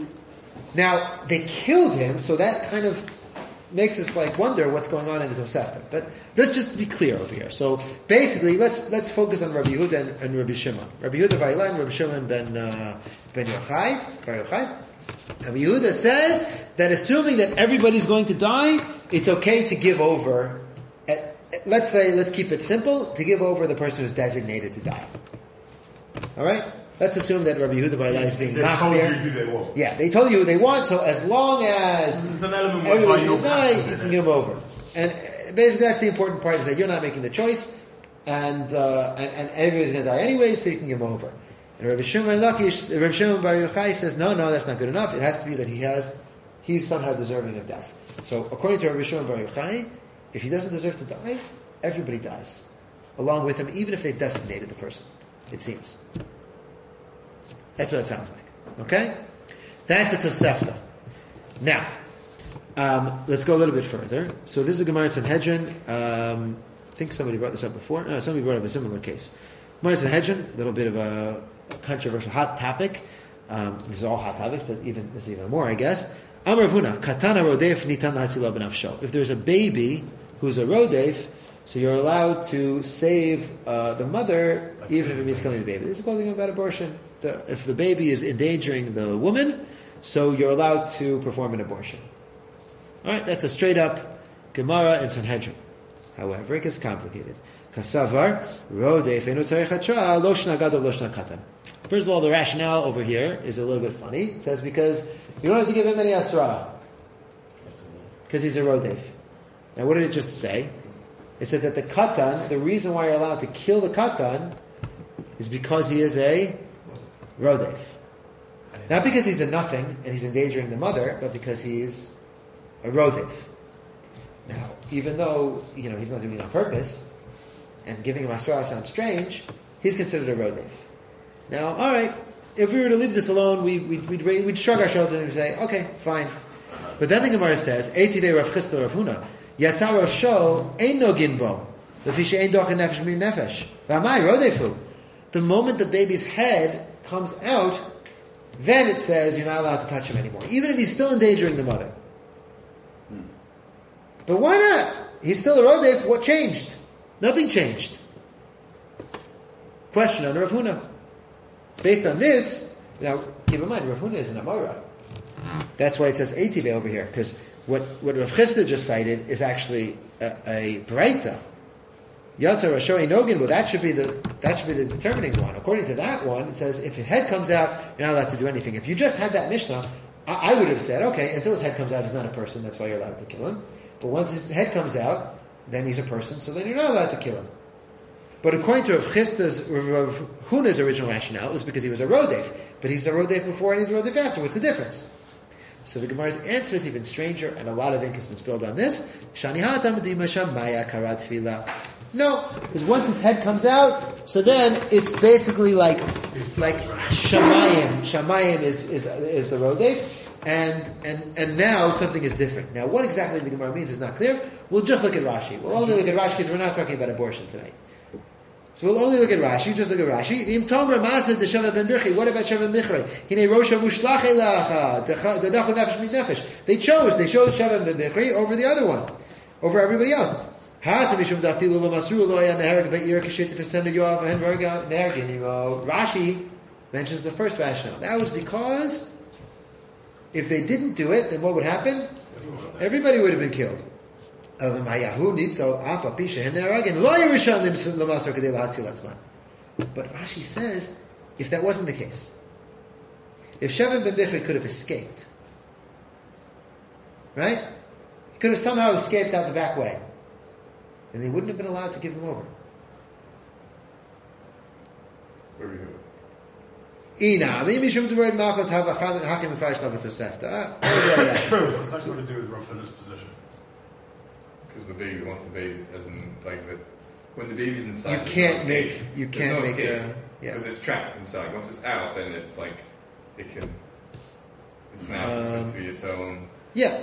Now they killed him, so that kind of makes us like wonder what's going on in the Tosefta. But let's just be clear over here. So basically, let's let's focus on Rabbi Yehuda and, and Rabbi Shimon. Rabbi Yehuda Bar Ilan, Rabbi Shimon ben uh, ben Yochai, Bar Yochai. Rabbi Yehuda says that assuming that everybody's going to die, it's okay to give over. At, let's say, let's keep it simple, to give over the person who's designated to die. All right. Let's assume that Rabbi Yehuda Bar Ilan is being They knocked told there. you who they want. Yeah, they told you who they want, so as long as There's an element where everybody's you're going to die, passive you in can it. give them over. And uh, basically that's the important part, is that you're not making the choice, and uh, and, and everybody's going to die anyway, so you can give them over. And Rabbi Shimon Lakish, Rabbi Shimon Bar Yochai says, no, no, that's not good enough. It has to be that he has, he's somehow deserving of death. So according to Rabbi Shimon Bar Yochai, if he doesn't deserve to die, everybody dies along with him, even if they've designated the person, it seems. That's what it sounds like. Okay? That's a Tosefta. Now, um, let's go a little bit further. So this is a Gemara in Sanhedrin. Um, I think somebody brought this up before. No, somebody brought up a similar case. Gemara in Sanhedrin, a little bit of a controversial, hot topic. Um, this is all hot topics, but even this is even more, I guess. Amar Avuna, Katana Rodef Nitan Latzila B'Nafsho. If there's a baby who's a Rodef, so you're allowed to save uh, the mother, even if it means killing the baby. This is called about abortion. The, if the baby is endangering the woman, so you're allowed to perform an abortion. All right, that's a straight up Gemara in Sanhedrin. However, it gets complicated. Kasavar rodef enu tzarich hatra lo shna gadol lo shna katan. First of all, the rationale over here is a little bit funny. It says because you don't have to give him any asra because he's a rodef. Now, what did it just say? It said that the katan, the reason why you're allowed to kill the katan, is because he is a rodef. Not because he's a nothing and he's endangering the mother, but because he's a rodef. Now, even though you know he's not doing it on purpose, and giving him asra sounds strange, he's considered a rodef. Now, all right, if we were to leave this alone, we, we'd, we'd, we'd shrug our shoulders and we'd say, okay, fine. But then the Gemara says, Eitive Rav Chisda Rav Huna, Yatzar Rav Sho, Ein no ginbo, Lefisha Ein Doch Nefesh Mir Nefesh, V'amai rodefu. The moment the baby's head comes out, then it says you're not allowed to touch him anymore, even if he's still endangering the mother. Hmm. But why not? He's still a rodef. What changed? Nothing changed. Question on Rav Huna. Based on this, now keep in mind Rav Huna is an Amora. That's why it says Eitive over here, because what what Rav Chisda just cited is actually a, a Breita. Yatzar Rasho Nogin, well, that should be the that should be the determining one. According to that one, it says if his head comes out, you're not allowed to do anything. If you just had that Mishnah, I, I would have said, okay, until his head comes out, he's not a person. That's why you're allowed to kill him. But once his head comes out, then he's a person. So then you're not allowed to kill him. But according to Rav Chisda's, Rav Huna's original rationale, it was because he was a Rodef. But he's a Rodef before and he's a Rodef after. What's the difference? So the Gemara's answer is even stranger, and a lot of ink has been spilled on this. No, because once his head comes out, so then it's basically like like Shamayim. Shamayim is is is the Rodef, and and and now something is different. Now, what exactly the Gemara means is not clear. We'll just look at Rashi. We'll only look at Rashi because we're not talking about abortion tonight. So we'll only look at Rashi, just look at Rashi. What about Sheva ben Bichri? They chose, they chose Sheva ben Bichri over the other one, over everybody else. Rashi mentions the first rationale. That was because if they didn't do it, then what would happen? Everybody would have been killed. But Rashi says, if that wasn't the case, if Sheva ben Bichri could have escaped, right? He could have somehow escaped out the back way, and they wouldn't have been allowed to give him over. Where we go? What's that got to do with Rav Huna's position? Because the baby, once the baby's, as in, like, the, when the baby's inside, You can't no make, escape. you There's can't no make escape, a, yeah. because it's trapped inside. Once it's out, then it's like, it can, it's now Um, to its own. Yeah.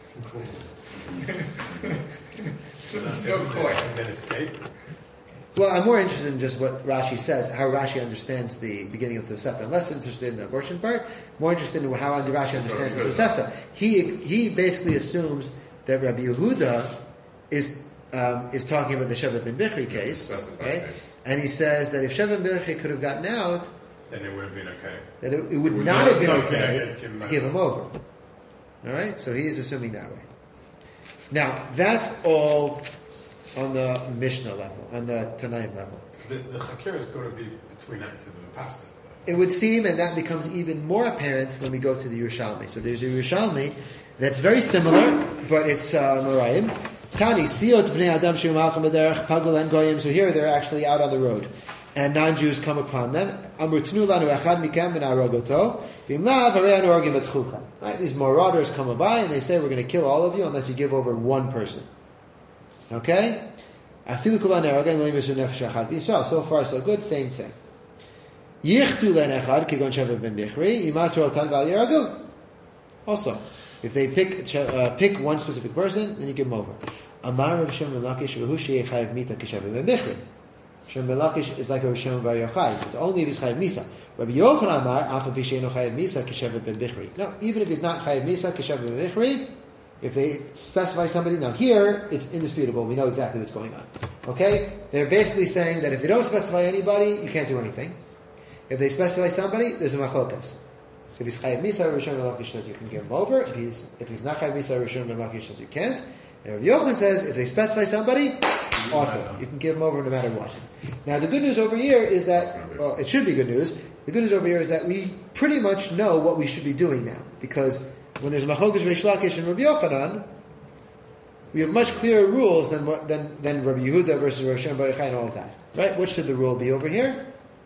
That's No it, quite. and then escape. Well, I'm more interested in just what Rashi says, how Rashi understands the beginning of the Tosefta. I'm less interested in the abortion part, more interested in how Rashi understands the Tosefta. He he basically assumes that Rabbi Yehuda is um, is talking about the Sheva ben Bichri case, right? Case. And he says that if Sheva ben Bichri could have gotten out, Then it would have been okay. that it, it would Would not not have been have been okay okay to give him to over. give him over. All right, so he is assuming that way. Now that's all on the Mishnah level, on the Tanaim level. The, the Chakir has got to be between active and passive. It would seem, and that becomes even more apparent when we go to the Yerushalmi. So there's a Yerushalmi that's very similar, but it's uh, Merayim. Tani, Siyot b'nei Adam she'u malcham b'derech, pagul en goyim. So here they're actually out on the road, and non-Jews come upon them. Amru tnu lanu echad mikem v'na'rogoto, v'im lav harei anu orgim etchucha. Right, these marauders come by and they say, we're going to kill all of you unless you give over one person. Okay? Afilu kulan eragan lo yimesu nefesh achad b'Yisrael. So far, so good. Same thing. Yichtu len echad kigon Sheva ben Bichri yimasu otan v'al yeragu. Also, if they pick uh, pick one specific person, then you give them over. Amar Reb Shimon ben Lakish v'hu sheyechayev mita k'Sheva ben Bichri. Shimon ben Lakish is like Reb Shimon bar Yochai. He says only if he's chayev misa. Rabbi Yochanan Amar afa b'sheino chayev misa k'Sheva ben Bichri. No, even if he's not chayev misa k'Sheva ben Bichri, if they specify somebody, now here it's indisputable. We know exactly what's going on. Okay, they're basically saying that if they don't specify anybody, you can't do anything. If they specify somebody, there's a machlokas. If he's chayav misa, Rishon ben Lakish says you can give him over. If he's if he's not chayav misa, Rishon ben Lakish says you can't. And Rabbi Yochanan says if they specify somebody, awesome, you can give him over no matter what. Now the good news over here is that, well, it should be good news. The good news over here is that we pretty much know what we should be doing now, because when there's machlokas Reish Lakish and Rabbi Yochanan, we have much clearer rules than what, than than Rabbi Yehuda versus Rabbi Shimon bar Yochai and all of that. Right? What should the rule be over here?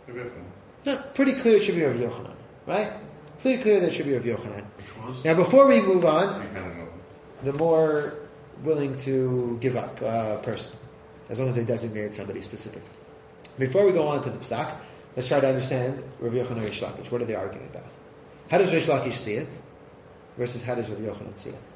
No, pretty clear it should be Rabbi Yochanan, right? Pretty clear that it should be Rabbi Yochanan. Which was? Now, before we move on, the more willing to give up uh, person, as long as they designated somebody specific. Before we go on to the Psak, let's try to understand Rabbi Yochanan and Reish Lakish. What are they arguing about? How does Reish Lakish see it versus how does Rabbi Yochanan see it?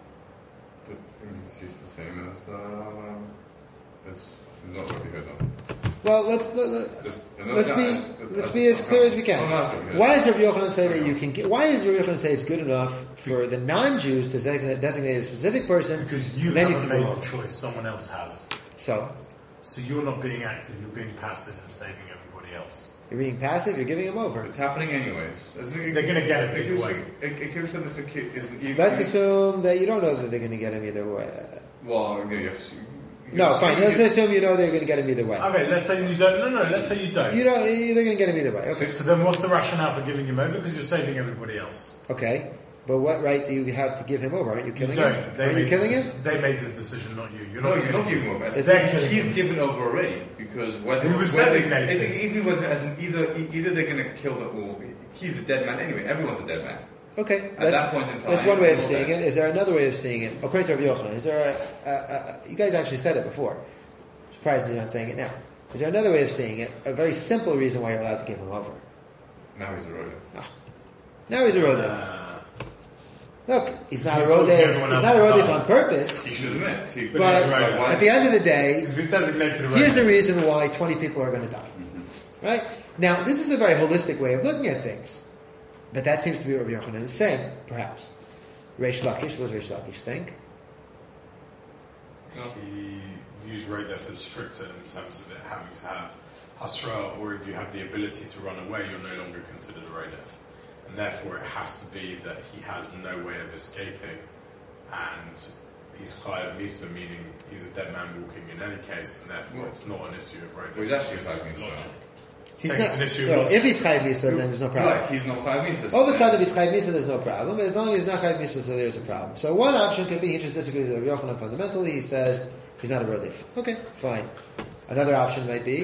It's the same as uh, it's not what we heard of. Well, let's let, let, Just- let's no, be that's- let's that's- be as clear as we can. Oh, no, that's what we heard. Why does Rabbi Yochanan say that you can get? Why does Rabbi Yochanan say it's good enough for the non-Jews to designate, designate a specific person? Because you then haven't you can made go the over. choice, someone else has. So So you're not being active, you're being passive and saving everybody else. you're being passive. You're giving them over. It's happening anyways. They're gonna get it either way. It gives them the kid isn't even. Let's assume that you don't know that they're going to get him either way. Well, yeah, you have, you No, have- fine. you Let's have- assume you know they're going to get him either way. Okay, let's say you don't. No, no, let's say you don't. You know they're going to get him either way. Okay. So then what's the rationale for giving him over? Because you're saving everybody else. Okay. But what right do you have to give him over? Aren't you killing you him? don't. They Aren't you made killing the, him? They made the decision, not you. You're No, not you're not giving him over. Is They're that- killing He's him. given over already because whether He was whether, designated. I think even whether as in either either they're going to kill the or he's a dead man anyway. Everyone's a dead man. Okay, At that point in time, that's one way of you're seeing dead. it. Is there another way of seeing it? According to Rabbi Yochanan, is there a, a, a, you guys actually said it before. Surprised you're not saying it now. Is there another way of seeing it? A very simple reason why you're allowed to give him over. Now he's a rodeo. Now he's a rodef. Uh, Look, he's not a He's causing rodef. everyone He's else not a to rodef die. on purpose. He should admit. He, But But he's a rodef. why- at the end of the day, he's been designated a here's the rodef. reason why twenty people are going to die. Right? Now, this is a very holistic way of looking at things. But that seems to be what Rabbi Yochanan is saying, perhaps. Reish Lakish, what does Reish Lakish think? He views Rodef as stricter in terms of it having to have Hasra, or if you have the ability to run away, you're no longer considered a Rodef. And therefore it has to be that he has no way of escaping, and he's Chayav Misa, meaning he's a dead man walking in any case, and therefore Well, it's not an issue of Rodef. well, he's actually it's Chayav Misa. logic. He's Saying it's an issue of no, logic. if he's Chayav Misa, then there's no problem. Right, he's not five meters. All of a sudden, if he's Chayav Misa, there's no problem. But as long as he's not Chayav Misa, so there's a problem. So one option could be he just disagrees with Rabbi Yochanan fundamentally. He says he's not a rodef. Okay, fine. Another option might be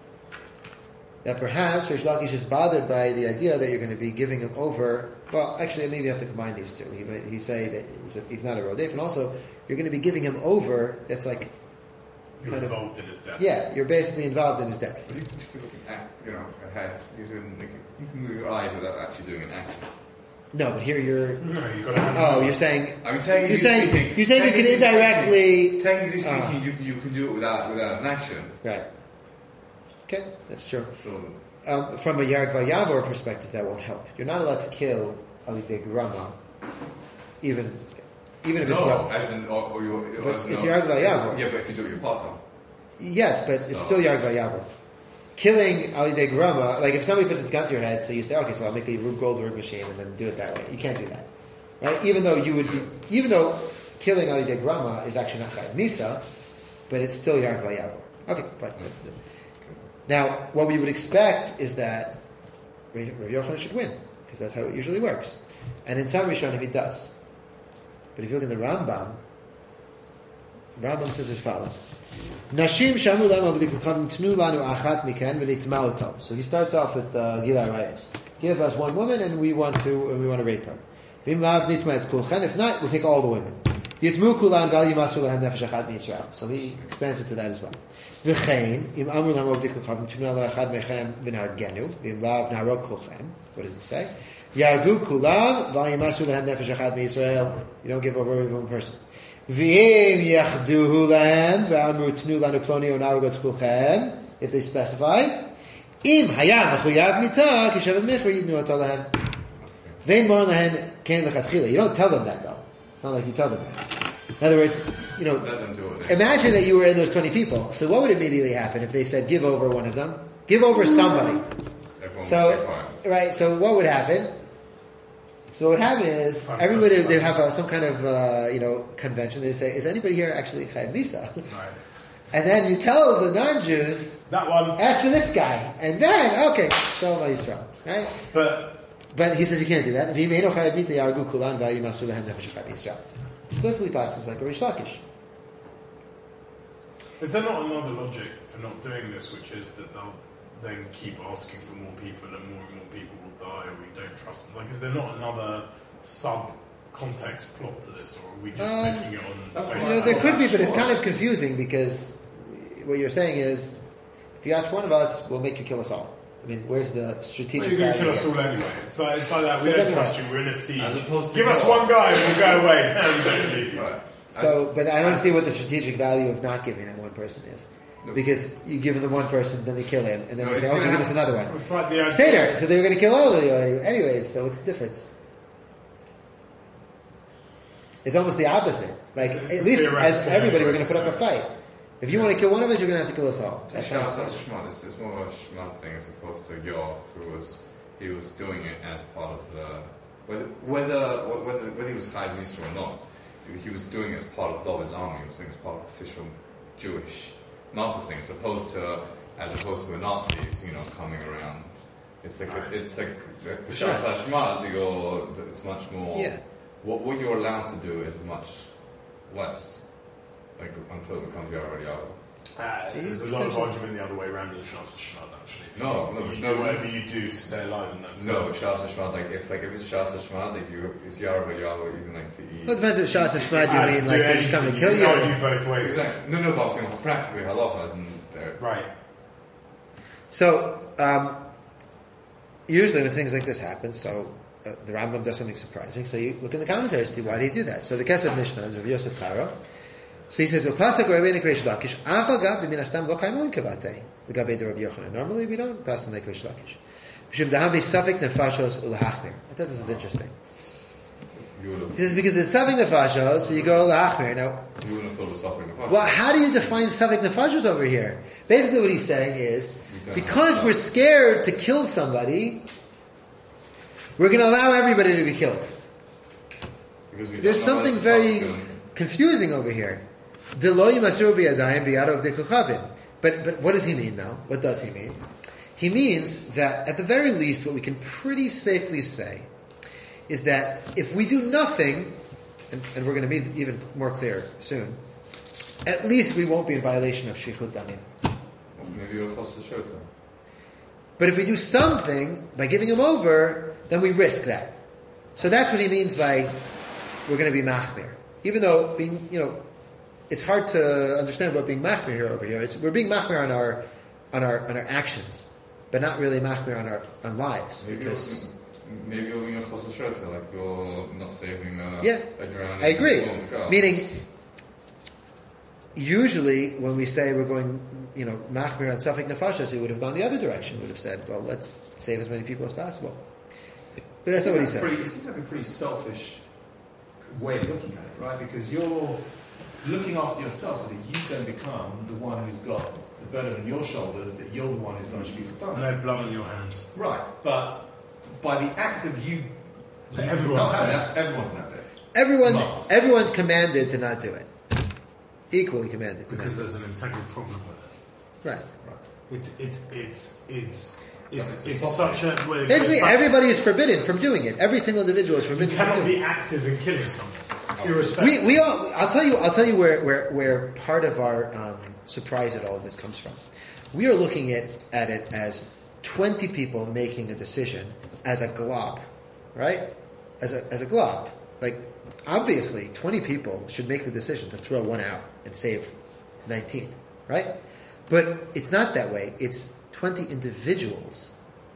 that perhaps Reish Lakish is bothered by the idea that you're going to be giving him over. Well, actually, maybe you have to combine these two. He might he say that he's, a, he's not a rodef, and also you're going to be giving him over. It's like You're kind of- involved in his death. yeah, you're basically involved in his death. But you can just keep looking at, you know, ahead. You can, you can move your eyes without actually doing an action. No, but here you're. No, you've got to have Oh, you're saying I mean, technically you're saying speaking, you're saying you can technically indirectly. Speaking, technically speaking, Ah. you, can, you can do it without without an action. Right. Okay, that's true. So Um, from a Yarg Vayavor perspective, that won't help. You're not allowed to kill Ali de Grama, even even if it's no, well. as in, or, or you, or But as in, it's or- Yarg Vayavor. Yeah, but if you do it your part time. Yes, but it's So- still Yarg Vayavor. Killing Ali de Grama, like if somebody puts a gun to your head, so you say, okay, so I'll make a Rube Goldberg machine and then do it that way. You can't do that, right? Even though you would, be, even though killing Ali de Grama is actually not Chayav Misa, but it's still Yarg Vayavor. Okay, fine. That's the, now, what we would expect is that Rabbi Yochanan should win, because that's how it usually works. And in some Rishonim, he does. But if you look in the Rambam, the Rambam says as follows: Nashim shamu lanu avdikucham tnu lanu achat miken v'nitma'u tom. So he starts off with uh, Gilai Rayos. Give us one woman, and we want to, and we want to rape her. V'im lav nitma et kulchen. If not, we'll take all the women. Yitmu kulan v'al yimasu lahem nefesh achat miYisrael. So he expands it to that as well. V'chein im amru lanu avdikucham tnu lanu achat mechem v'nargenu v'im lav narog kulchen. What does he say? Yargu kulam v'al yimasu lahem nefesh achat miYisrael. You don't give over every one person. V'im yachduhu lahem v'amru tnu lanu ploni o narogot kulchem. If they specify, im hayam mechuyav mita kishav michri yidnu oto lahem. Vein more lahem ken lechatchila. You don't tell them that though. It's not like you tell them that. In other words, you know, Let them do it. Then. imagine that you were in those twenty people. So what would immediately happen if they said, give over one of them? Give over somebody. Everyone So, will stay quiet. right, so what would happen? So what happened is, everybody, they have a, some kind of, uh, you know, convention. They say, is anybody here actually Chayav Misa? Right. And then you tell the non-Jews, That one. ask for this guy. And then, okay, Shalom Yisrael. Right? But But he says you can't do that. V'yimeinu chayav mita yargu kulan v'yimasu lehem nefesh echad Yisrael. Explicitly passes like a Rish Lakish. is there not another logic for not doing this, which is that they'll then keep asking for more people and more and more people will die or we don't trust them? Like, is there not another sub-context plot to this, or are we just Um, making it on that's face You know, value? there could be, but it's Sure. kind of confusing because what you're saying is, if you ask one of us, we'll make you kill us all. I mean, where's the Well, strategic you're going to value kill us here? all anyway. It's like, it's like that. So We don't then trust what? you. We're in a siege. As opposed to Give us war. one guy and we'll go away. No, we don't believe you. Right. So, but I don't see what the strategic value of not giving them one person is. No. Because you give them one person, then they kill him, and then No, they it's say, gonna okay, give us happen. another one. It's like the idea. Seder, so they were going to kill all of you anyways, so what's the difference? It's almost the opposite. Like, It's- it's at a least as theoretical everybody, we're anyway, going to put up a so- fight. If you want to kill one of us, you're going to have to kill us all. That That's, sounds that's fun. Shmuel. It's, it's more of a Shmuel thing as opposed to Yoav, who was he was doing it as part of the whether whether whether, whether he was Chayav Misa or not. He was doing it as part of David's army. He was doing it as part of official Jewish Malchus thing, as opposed to as opposed to the Nazis, you know, coming around. It's like a, it's like the Sure. Shas Hashmad, or it's much more. Yeah. what what you're allowed to do is much less, like until it becomes Yara Yara. Uh, there's a lot of argument the other way around in the Shas Shmad, actually. No, no, you no, do whatever you do to stay alive, and that's no. Shas Shmad, like if like if it's Shas Shmad, like you, it's Yara Yara, even like to eat. Well, it depends if Shas and Shmad you Uh, mean to like do they're just coming to kill anything, you. can argue both ways. Exactly. No, no, but I'm saying practically halacha and there. Right. So, um, usually when things like this happen, so uh, the Rambam does something surprising, so you look in the commentaries to see why did he do that. So the Kesef Mishnah is Rav Yosef Karo. So he says, "Upasak Rabbeinu Kreish Lakish Aval Gav Min Astam Lo Kaimon Kavate." The Gabei de Rabbi Yochanan. Normally we don't pass on like Kreish Lakish. Mishum Dahavi Safik Nefashos Ulahachmir. I thought this is interesting. He says because it's Safik Nefashos, so you go Ulahachmir. Now, You wouldn't feel the suffering of well, how do you define Safik Nefashos over here? Basically, what he's saying is because we're scared to kill somebody, we're going to allow everybody to be killed. Because we There's don't know something whether very it's possible. confusing over here. But but what does he mean now? What does he mean? He means that at the very least, what we can pretty safely say is that if we do nothing, and, and we're going to be even more clear soon, at least we won't be in violation of Shvichut Damim. Well, maybe you're supposed to show them. But if we do something by giving him over, then we risk that. So that's what he means by we're going to be machmir. Even though being, you know, it's hard to understand about being machmir here over here. It's, we're being machmir on our on our on our actions, but not really machmir on our on lives. Maybe Because you're, maybe you're being a chosel shota, like you're not saving a, yeah, a drowning. I agree. Girl. Meaning, usually when we say we're going, you know, machmir on safek nefashos, he would have gone the other direction. Would have said, well, let's save as many people as possible. But that's not what he says. Pretty, it seems like a pretty selfish way of looking at it, right? Because you're looking after yourself so that you don't become the one who's got the burden on your shoulders, that you're the one who's done shvika done. No blood on your hands. Right, but by the act of you, Everyone's not having dead. that, everyone's not dead. Everyone, Lost. everyone's commanded to not do it. Equally commanded to Because not do there's an integral problem with it. it. Right. It's it's it's it's it's That's it's a such a well, it Basically, goes back- everybody is forbidden from doing it. Every single individual is You forbidden from cannot doing it. be active in killing someone. Irrespective. We, we all, I'll tell you, I'll tell you where, where, where part of our um, surprise at all of this comes from. We are looking at, at it as twenty people making a decision as a glob, right? As a, as a glob. Like, obviously, twenty people should make the decision to throw one out and save nineteen, right? But it's not that way. It's twenty individuals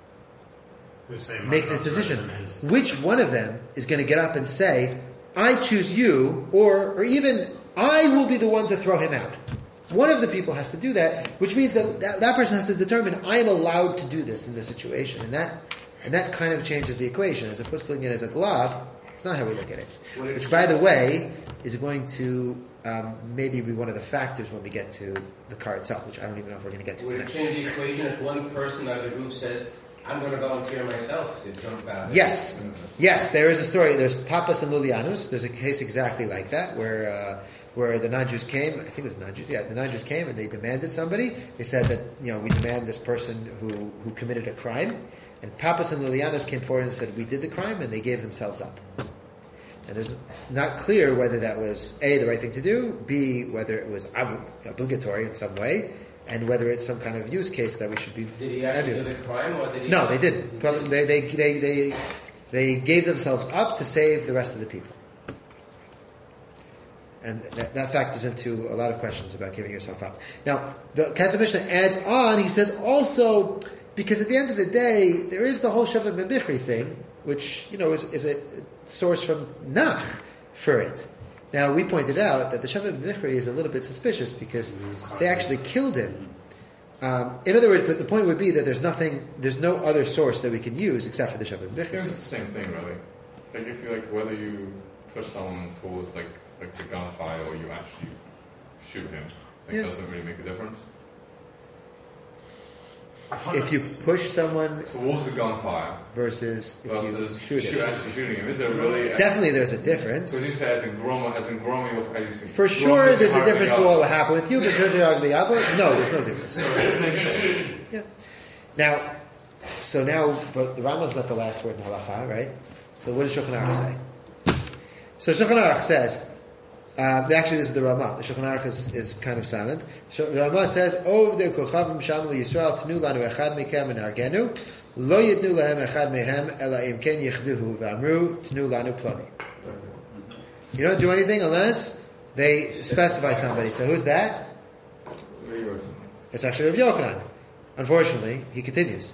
The same make man this does decision. rather than his. Which one of them is going to get up and say, I choose you, or, or even, I will be the one to throw him out. One of the people has to do that, which means that that, that person has to determine, I am allowed to do this in this situation. And that and that kind of changes the equation. As opposed to looking at it as a glob, it's not how we look at it. Which, by the way, is going to um, maybe be one of the factors when we get to the car itself, which I don't even know if we're going to get to Would it tonight. change the equation if one person out of the group says, I'm going to volunteer myself to jump out? Yes, yes. There is a story. There's Papas and Lilianus. There's a case exactly like that where uh, where the non-Jews came. I think it was non-Jews. Yeah, the non-Jews came and they demanded somebody. They said that you know we demand this person who who committed a crime. And Papas and Lilianus came forward and said we did the crime, and they gave themselves up. And there's not clear whether that was A, the right thing to do, B, whether it was ob- obligatory in some way, and whether it's some kind of use case that we should be Did he actually do emulating. the crime, or did he? No, they didn't. Probably- They, they, they, they, they gave themselves up to save the rest of the people. And that, that factors into a lot of questions about giving yourself up. Now, the Kesef Mishnah adds on, he says also, because at the end of the day, there is the whole Shavuot Mebichri thing, which, you know, is, is a source from Nach for it. Now, we pointed out that the Shavuot Mebichri is a little bit suspicious because they actually killed him. Um, in other words, but the point would be that there's nothing, there's no other source that we can use except for the Shavuot It's the Mebichri. same thing, really. Like if you like whether you push someone towards like like the gunfire or you actually shoot him, like Yeah. doesn't really make a difference. I find If you that's- push someone Towards the gunfire versus if versus you shoot him. actually shooting him, is there really? Definitely there's a difference. Because you say as in groma, as in groma, as you say, For sure, there's a difference with what will happen with you, but in terms of Yagmi Yabo, no, there's no difference. So it's the same thing. Yeah. Now, so now, but the Rambam's not the last word in Halacha, right? So what does Shulchan Aruch say? So Shulchan Aruch says, uh, actually this is the Ramah. The Shulchan Aruch is, is kind of silent. The Ramah says, "Ov de kochavim shamu Yisrael tnu lanu echad mekem and argenu lo yitnu lahem echad mehem ela im ken yichduhu v'amru tnu lanu ploni." You don't do anything unless they specify somebody. So who's that? It's actually Rav Yochanan. Unfortunately, he continues.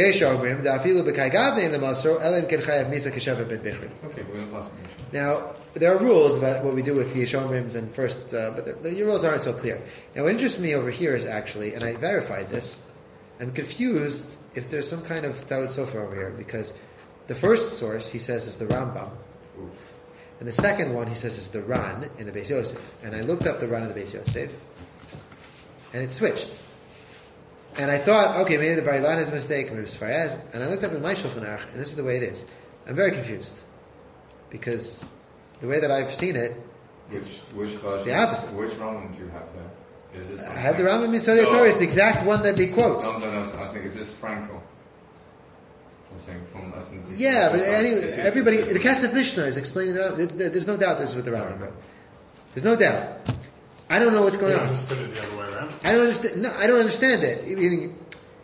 Now, there are rules about what we do with Yeshomrims and first, uh, but the, the rules aren't so clear. Now, what interests me over here is actually, and I verified this, I'm confused if there's some kind of Tawad Sofer over here, because the first source, he says, is the Rambam. Oof. And the second one, he says, is the Ran in the Beis Yosef. And I looked up the Ran in the Beis Yosef, and it switched. And I thought, okay, maybe the Bar Ilan has a mistake, maybe it's Farad. And I looked up in my Shulchan Aruch, and this is the way it is. I'm very confused. Because the way that I've seen it, it's, which, which it's the opposite. Which Rambam do you have there? Is this I have the Rambam in Mitzvah Torah. It's the exact one that he quotes. No, no, no. I was thinking, is this Franco? I'm saying from, I think yeah, but anyway, everybody, the Kesef Mishnah is explaining that. There's no doubt this is with the Rambam. Right. There's no doubt. I don't know what's going you on. Understood it the other way around. I don't understand. No, I don't understand it. I mean,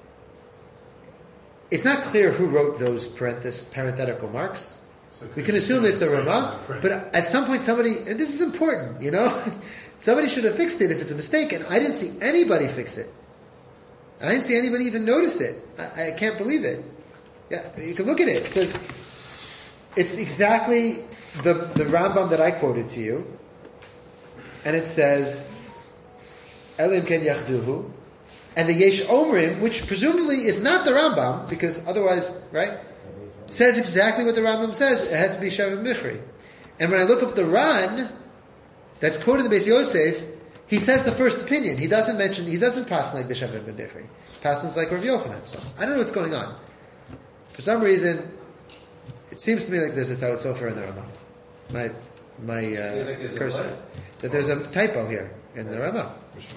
it's not clear who wrote those parenthesis, parenthetical marks. So we can assume it's the Ramah, but at some point somebody, and this is important, you know, somebody should have fixed it if it's a mistake, and I didn't see anybody fix it. I didn't see anybody even notice it. I, I can't believe it. Yeah, you can look at it. It says it's exactly the the Rambam that I quoted to you. And it says, Elim ken yachduhu, and the Yesh Omrim, which presumably is not the Rambam, because otherwise, right, says exactly what the Rambam says. It has to be Shavim Michri. And when I look up the Ran, that's quoted in the Beis Yosef, he says the first opinion. He doesn't mention, he doesn't pass like the Shavim Michri. He passes like Rav Yochanan. So I don't know what's going on. For some reason, it seems to me like there's a Tawad Sofer in the Rambam. My, my uh, cursor. That there's a typo here in the Ramah.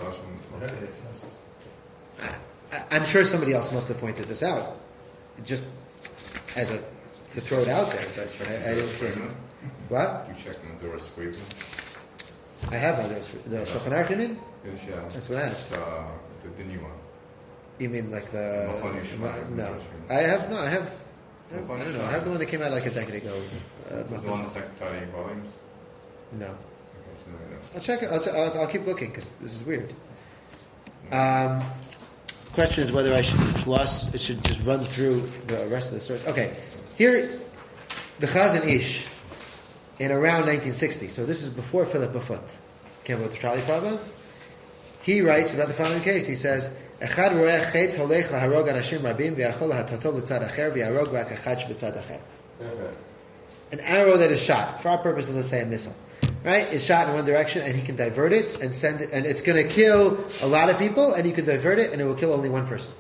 I, I'm sure somebody else must have pointed this out, just as a to throw it out there, but I, I didn't see it. What? You check the Doris Friedman. I have others. The Shulchan Aruch, you mean? Yes, yeah. That's what I have. The, the, the new one. You mean like the? Machon no, I have no. I have. I, have, I don't know. I have the one that came out like a decade ago. Uh, the one that's like thirty volumes. No. Okay, so no, no. I'll check it. I'll, ch- I'll, I'll keep looking because this is weird. Um, question is whether I should plus. It should just run through the rest of the story. Okay, here the Chazon Ish in around nineteen sixty. So this is before Philip Bafut came about the trolley problem. He writes about the following case. He says, "Echad roeh chetz holech laharog anashim rabim v'yachol lahatotol l'tzad acher v'yarog rak echad sheb'tzad acher." An arrow that is shot for our purposes, let's say a missile, right? Is shot in one direction, and he can divert it and send it, and it's going to kill a lot of people, and you can divert it, and it will kill only one person.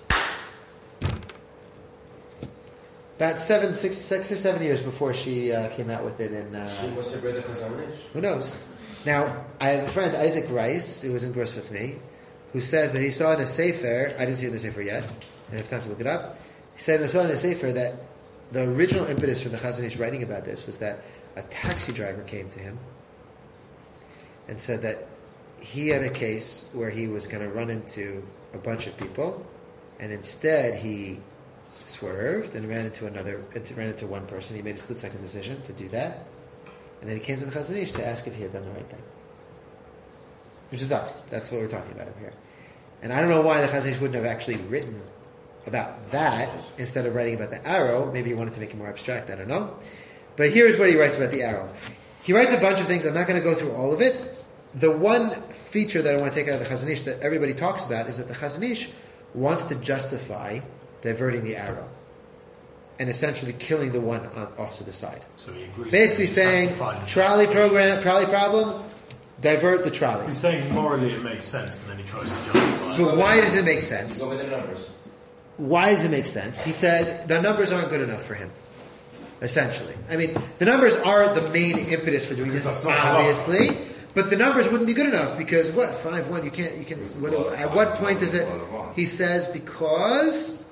About seven, six, six or seven years before she uh, came out with it, and uh, who knows? Now, I have a friend, Isaac Rice, who was in Gross with me, who says that he saw in a Sefer, I didn't see it in the Sefer yet, I didn't have time to look it up, he said he saw in a Sefer that the original impetus for the Chazon Ish writing about this was that a taxi driver came to him and said that he had a case where he was going to run into a bunch of people, and instead he swerved and ran into another, ran into one person. He made a split-second decision to do that, and then he came to the Chazon Ish to ask if he had done the right thing, which is us. That's what we're talking about over here. And I don't know why the Chazon Ish wouldn't have actually written about that instead of writing about the arrow. Maybe he wanted to make it more abstract, I don't know. But here's what he writes about the arrow. He writes a bunch of things. I'm not going to go through all of it. The one feature that I want to take out of the Chazon Ish that everybody talks about is that the Chazon Ish wants to justify diverting the arrow and essentially killing the one on, off to the side. So he agrees. Basically saying, trolley program, trolley problem, divert the trolley. He's saying morally it makes sense, and then he tries to justify it. But why does it make sense? Go with the numbers. Why does it make sense? He said the numbers aren't good enough for him. Essentially, I mean, the numbers are the main impetus for doing this, obviously. But the numbers wouldn't be good enough because what five one you can't you can what, at what point is it? He says because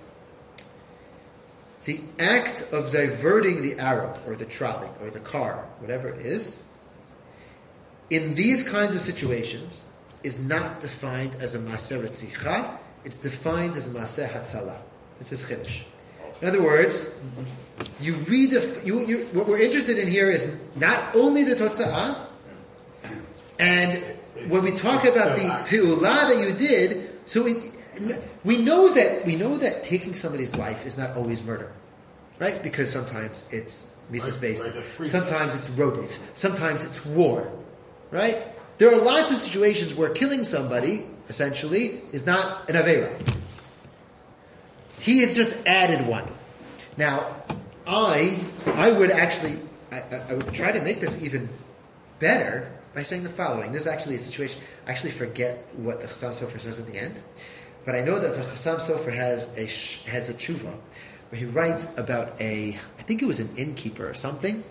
the act of diverting the arrow or the trolley or the car, whatever it is, in these kinds of situations is not defined as a Maaseh Retzicha, it's defined as a Maaseh Hatzalah. It's his Chiddush. In other words, you read the, you, you, what we're interested in here is not only the Totza'ah, and it's, when we talk about the Pe'ulah that you did, so it, we know that we know that taking somebody's life is not always murder, right? Because sometimes it's Mises based, sometimes it's Rodif, sometimes it's war, right? There are lots of situations where killing somebody essentially is not an Aveira. He has just added one. Now, I I would actually I, I would try to make this even better by saying the following. This is actually a situation. I actually forget what the Chassam Sofer says at the end. But I know that the Chassam Sofer has a has a tshuva where he writes about a, I think it was an innkeeper or something,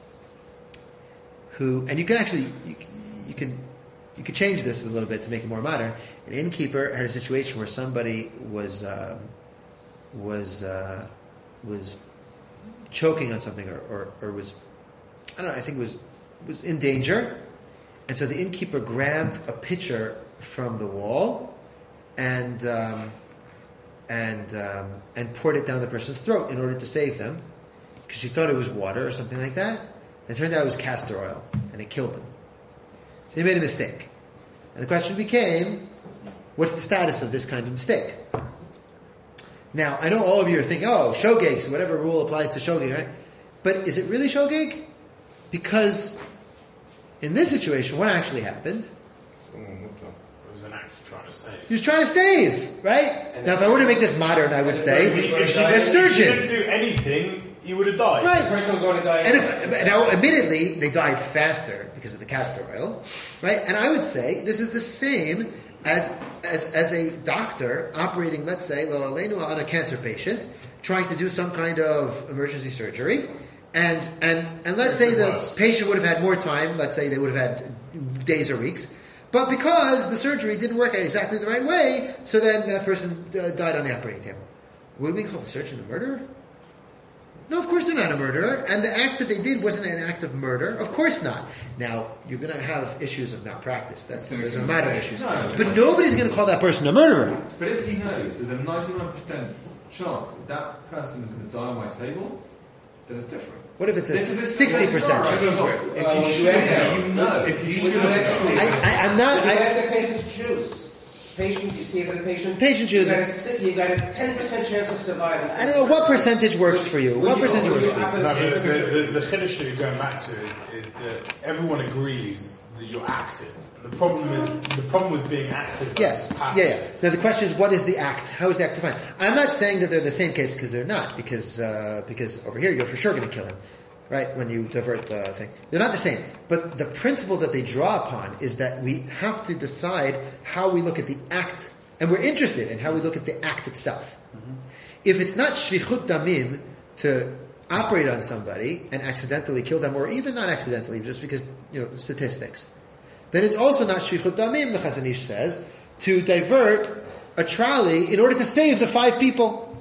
who, and you can actually you, you can you can change this a little bit to make it more modern. An innkeeper had a situation where somebody was um, was uh, was choking on something or, or, or was I don't know I think was was in danger, and so the innkeeper grabbed a pitcher from the wall. And um, and um, and poured it down the person's throat in order to save them, because she thought it was water or something like that. And it turned out it was castor oil, and it killed them. So he made a mistake. And the question became, what's the status of this kind of mistake? Now, I know all of you are thinking, oh, shogeg, so whatever rule applies to shogeg, right? But is it really shogeg? Because in this situation, what actually happened? It was an act of trying to save. He was trying to save, right? And now, if I were to make this modern, I would say, if she, a if she surgeon. didn't do anything, he would have died. Right. The person was going to die. And if, now, admittedly, they died faster because of the castor oil, right? And I would say this is the same as as as a doctor operating, let's say, lo aleinu, on a cancer patient, trying to do some kind of emergency surgery, and and and let's say the patient would have had more time. Let's say they would have had days or weeks. But because the surgery didn't work out exactly the right way, so then that person uh, died on the operating table. Would we call the surgeon a murderer? No, of course they're not a murderer. And the act that they did wasn't an act of murder. Of course not. Now, you're going to have issues of malpractice. That's, those are modern issues. No, but nobody's going to call that person a murderer. But if he knows there's a ninety-nine percent chance that that person is going to die on my table, then it's different. What if it's a This is- sixty percent this is chance? not right. If you should know, you know. If you should actually, I, I, I'm not... you I, ask the patient to choose. Patient, you see if the patient... Patient You got, chooses. a, you got a ten percent chance of survival. I don't know, what percentage works for you? Would What you- percentage would works you for you? No, but after the, the- the, the chiddush that you're going back to is, is that everyone agrees that you're active. The problem is the problem was being active Yeah, versus passive. yeah, yeah. Now the question is, what is the act? How is the act defined? I'm not saying that they're the same case because they're not, because uh, because over here you're for sure going to kill him, right? When you divert the thing, they're not the same. But the principle that they draw upon is that we have to decide how we look at the act, and we're interested in how we look at the act itself. Mm-hmm. If it's not shvichut damim to operate on somebody and accidentally kill them, or even not accidentally, just because you know statistics, then it's also not shvichut damim, the Chazon Ish says, to divert a trolley in order to save the five people.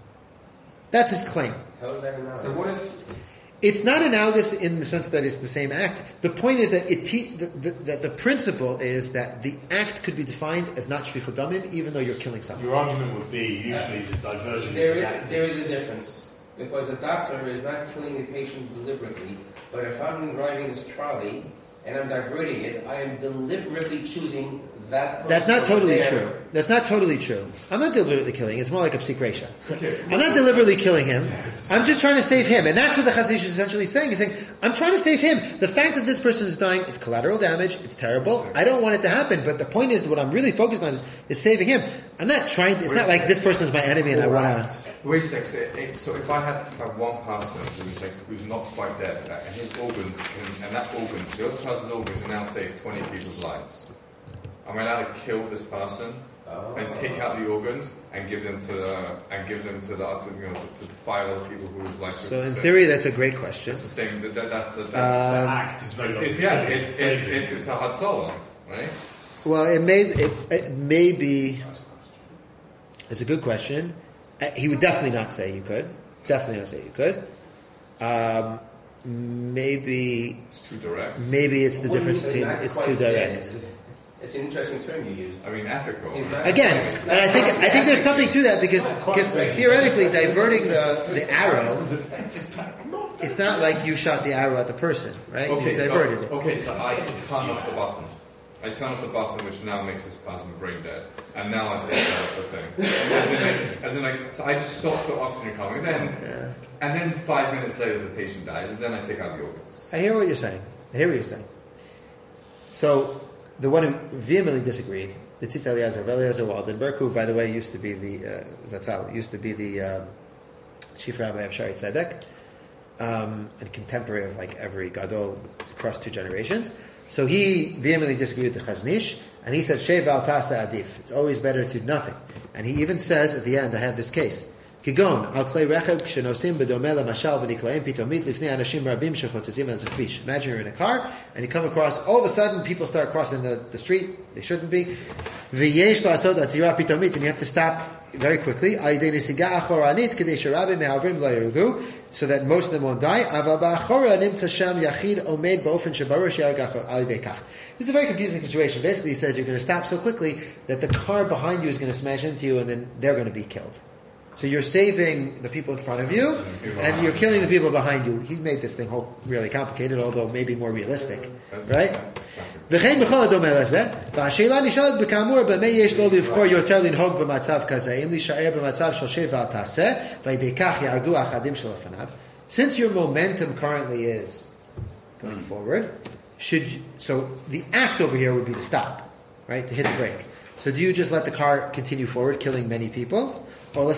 That's his claim. How is that analogous? So what if... It's not analogous in the sense that it's the same act. The point is that it te- the, the, that the principle is that the act could be defined as not shvichut damim, even though you're killing someone. Your argument would be usually the diversion There is is, active. there is a difference. Because the doctor is not killing the patient deliberately. But if I'm driving this trolley and I'm diverting it, I am deliberately choosing that person. That's not totally there. true. That's not totally true. I'm not deliberately killing. It's more like a psik resha. I'm not deliberately killing him. I'm just trying to save him. And that's what the Chazon Ish is essentially saying. He's saying, I'm trying to save him. The fact that this person is dying, it's collateral damage. It's terrible. I don't want it to happen. But the point is that what I'm really focused on is, is saving him. I'm not trying to, it's not like this person's my enemy and I want to... Wait a sec. So, it- so if I had to have one person who's like who's not quite dead, uh, and his organs, and, and that organ, the other person's organs, and now save twenty people's lives, am I allowed to kill this person Oh. and take out the organs and give them to the and give them to the other, you know, to the five other people whose lives? So in theory, that's a great question. it's the same. That, that, that's the. That's, Um, the act is no it's, longer it's, yeah, killing, it's, saving. it, it's a hatzolah, right? Well, it may it, it may be. It's a good question. Uh, He would definitely not say you could. Definitely not say you could. Um, maybe It's too direct. maybe it's the Well, difference you- between not it's quite too dead. direct. It's, it's an interesting term you used. I mean, ethical. He's not- Again, and I think I think there's something to that because because theoretically theoretically the the arrow, it's not like you shot the arrow at the person, right? Okay, You so, diverted it. okay, so I turn off the button. I turn off the button, which now makes this person brain dead, and now I take care of the thing. As in, like, as in, like, so I just stop the oxygen coming, and then, Yeah. and then five minutes later the patient dies, and then I take out the organs. I hear what you're saying. I hear what you're saying. So the one who vehemently disagreed, the Tzitz Eliezer, Eliezer Waldenberg, who, by the way, used to be the uh, Zatzal, used to be the um, chief rabbi of Shari Tzedek, um, and contemporary of like every gadol across two generations. So he vehemently disagreed with the Chazon Ish, and he said, Shei val tasa adif. It's always better to do nothing. And he even says at the end, I have this case. Kigon, al klei rechev kshenosim bedomeh lamashal v'niklaim pitomit lifnei anashim rabim shechotzim as a fish. Imagine you're in a car, and you come across, all of a sudden, people start crossing the, the street. They shouldn't be. V'yesh la'asod atzira pitomit, and you have to stop very quickly. Ayidei nesiga achoranit k'dei sherabim me'avrim lo yerugu, so that most of them won't die. Aval ba'achora nimtza sham yachid omed ba'ofen shebaruch yargach alidei kach. This is a very confusing situation. Basically, he says you're going to stop so quickly that the car behind you is going to smash into you, and then they're going to be killed. So you're saving the people in front of you, and you're killing the people behind you. He made this thing whole really complicated, although maybe more realistic, right? וכן בכל הדומה לזה, והשאלה נשאלת בכאמור, במה יש לו לבחור יותר לנהוג במצב כזה, אם להישאר במצב של שב ואל תעשה, וידי כך יהרגו אחדים שלפניו. Since your momentum currently is going forward, should you, so the act over here would be to stop, right? To hit the brake. So do you just let the car continue forward, killing many people? Or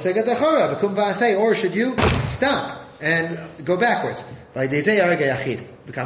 should you stop and go backwards? Do nothing.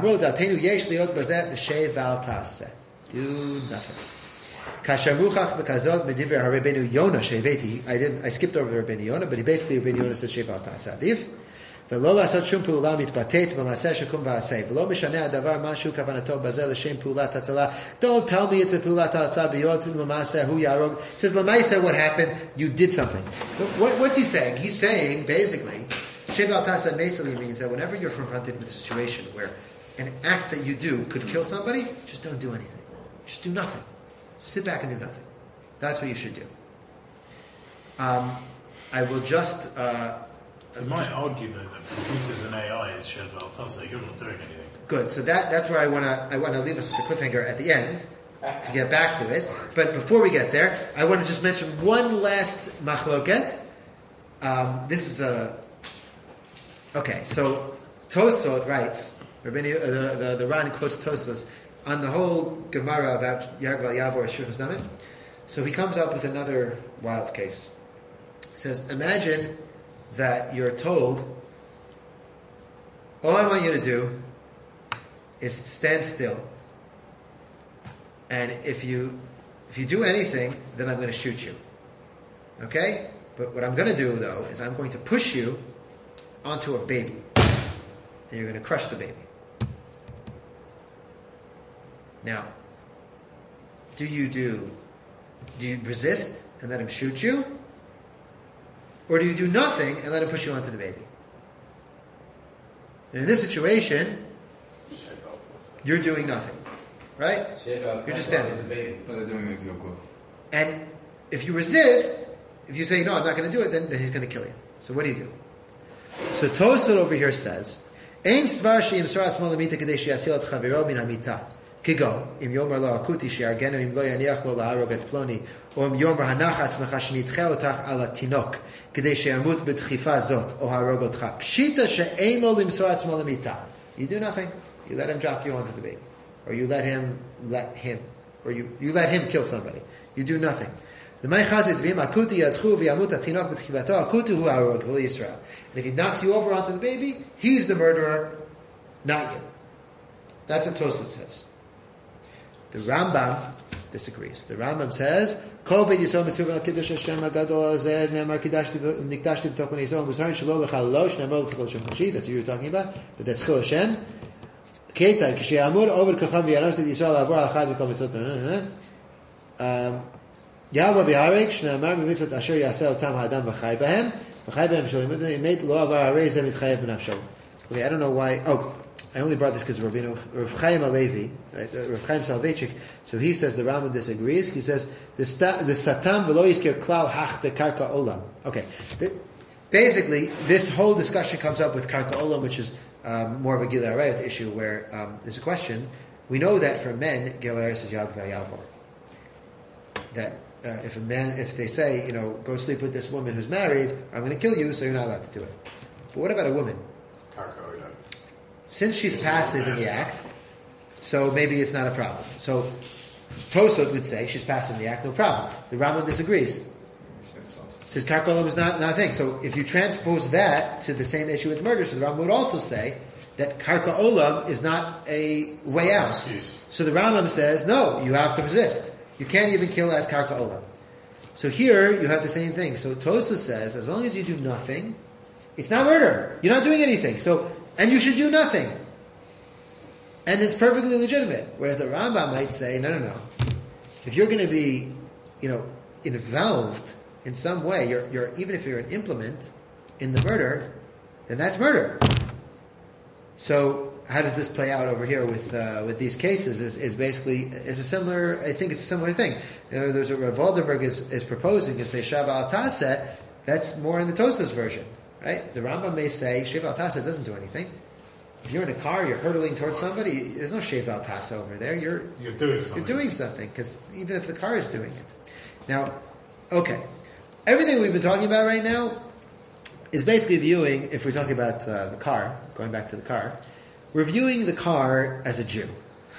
I didn't. I skipped over Rabbeinu Yonah, but he basically Rabbeinu Yonah said Sheva al Ta'aseh Adif. ולא לעשות שום פעולה מתבטאת במעשה שקום ועשה, ולא משנה הדבר משהו כוונתו בזה לשם פעולת הצלה. Don't tell me it's a פעולת הצלה, בהיות למעשה הוא יהרוג. He says, למעשה what happened, you did something. What, what's he saying? He's saying, basically, Sheva al Ta'aseh basically means that whenever you're confronted with a situation where an act that you do could kill somebody, just don't do anything. Just do nothing. Just sit back and do nothing. That's what you should do. Um, I will just... Uh, You might argue though that computers and A I is Shev al Tasa. You're not doing anything. Good. So that that's where I want to I want to leave us with the cliffhanger at the end to get back to it. But before we get there, I want to just mention one last machloket. Um, this is a okay. So Tosfot writes. Rabbeinu, uh, the, the the Ran quotes Tosfos on the whole Gemara about Yargal Yavor Shuvas Damim. So he comes up with another wild case. He says, imagine that you're told, all I want you to do is stand still, and if you if you do anything, then I'm going to shoot you. Okay? But what I'm going to do, though, is I'm going to push you onto a baby, and you're going to crush the baby. Now, do you do do you resist and let him shoot you? Or do you do nothing and let him push you onto the baby? And in this situation, you're doing nothing. Right? You're just standing. But they're doing it to your goof. And if you resist, if you say, no, I'm not going to do it, then, then he's going to kill you. So what do you do? So Tosfot over here says, Ein svar she'im sar atzmo lemita kadei she'yatzil et chaviro min hamita. Kigo, im yomer lo akuti she'argenu im lo yaniach lo la'arog et ploni, או יום הנח עצמך שנדחה אותך על התינוק, כדי שימות בדחיפה זאת, או הרוג אותך. פשיטה שאין לו למסור עצמו למיטה. You do nothing. You let him drop you onto the baby. Or you let him, let him. Or you, you let him kill somebody. You do nothing. למאי חזית ואם אקוטי ידחו וימות התינוק בדחיפתו, אקוטי הוא ההרוג, ולא ישראל. And if he knocks you over onto the baby, he's the murderer, not you. That's what Tosfot says. The Rambam disagrees. The Rambam says, "Kol ben yisrael mitzvah al kiddush Hashem hagadol hazeh ne'amar kiddushti nikdashti b'tok ben yisrael b'zayin shelo lechalosh ne'amar l'chol Hashem hashi." That's what you were talking about, but that's chil Hashem. Keitzad k'she'amur over kacham v'yanos et Yisrael avor al chad v'kol mitzvot. Ya'avor v'harek shne'amar b'mitzvot asher yaseh otam ha'adam v'chai b'hem v'chai b'hem shel yimut yimet lo avar harei zeh mitchayev b'nafsho. Okay, I don't know why. Oh, I only brought this because Rav Chaim Alevi, right? Rav Chaim Soloveitchik. So he says the Rambam disagrees. He says the sta, the satam v'lo yisker klal hachta karka olam. Okay, the, basically this whole discussion comes up with karka olam, which is um, more of a Gilei Arayot issue, where um, there's a question. We know that for men, Gilei Arayot is yag v'yavor. That uh, if a man, if they say, you know, go sleep with this woman who's married, I'm going to kill you, so you're not allowed to do it. But what about a woman? Since she's passive in the act, so maybe it's not a problem. So Tosfot would say she's passive in the act, no problem. The Rambam disagrees. Says karka olam is not, not a thing. So if you transpose that to the same issue with murder, so the Rambam would also say that karka olam is not a way out. So the Rambam says, no, you have to resist. You can't even kill as karka olam. So here you have the same thing. So Tosfot says, as long as you do nothing, it's not murder. You're not doing anything. So and you should do nothing. And it's perfectly legitimate. Whereas the Rambam might say, no, no, no. If you're going to be, you know, involved in some way, you're, you're even if you're an implement in the murder, then that's murder. So how does this play out over here with uh, with these cases? Is, is basically is a similar. I think it's a similar thing. You know, there's a Rav Waldenberg is, is proposing to say Sheva al Taseh. That's more in the Tosfos version. Right? The Rambam may say Shev al Tasa doesn't do anything. If you're in a car, you're hurtling towards somebody. There's no Shev al Tasa over there. You're you're doing something. You're doing something because even if the car is doing it. Now, okay, everything we've been talking about right now is basically viewing. If we're talking about uh, the car, going back to the car, we're viewing the car as a Jew.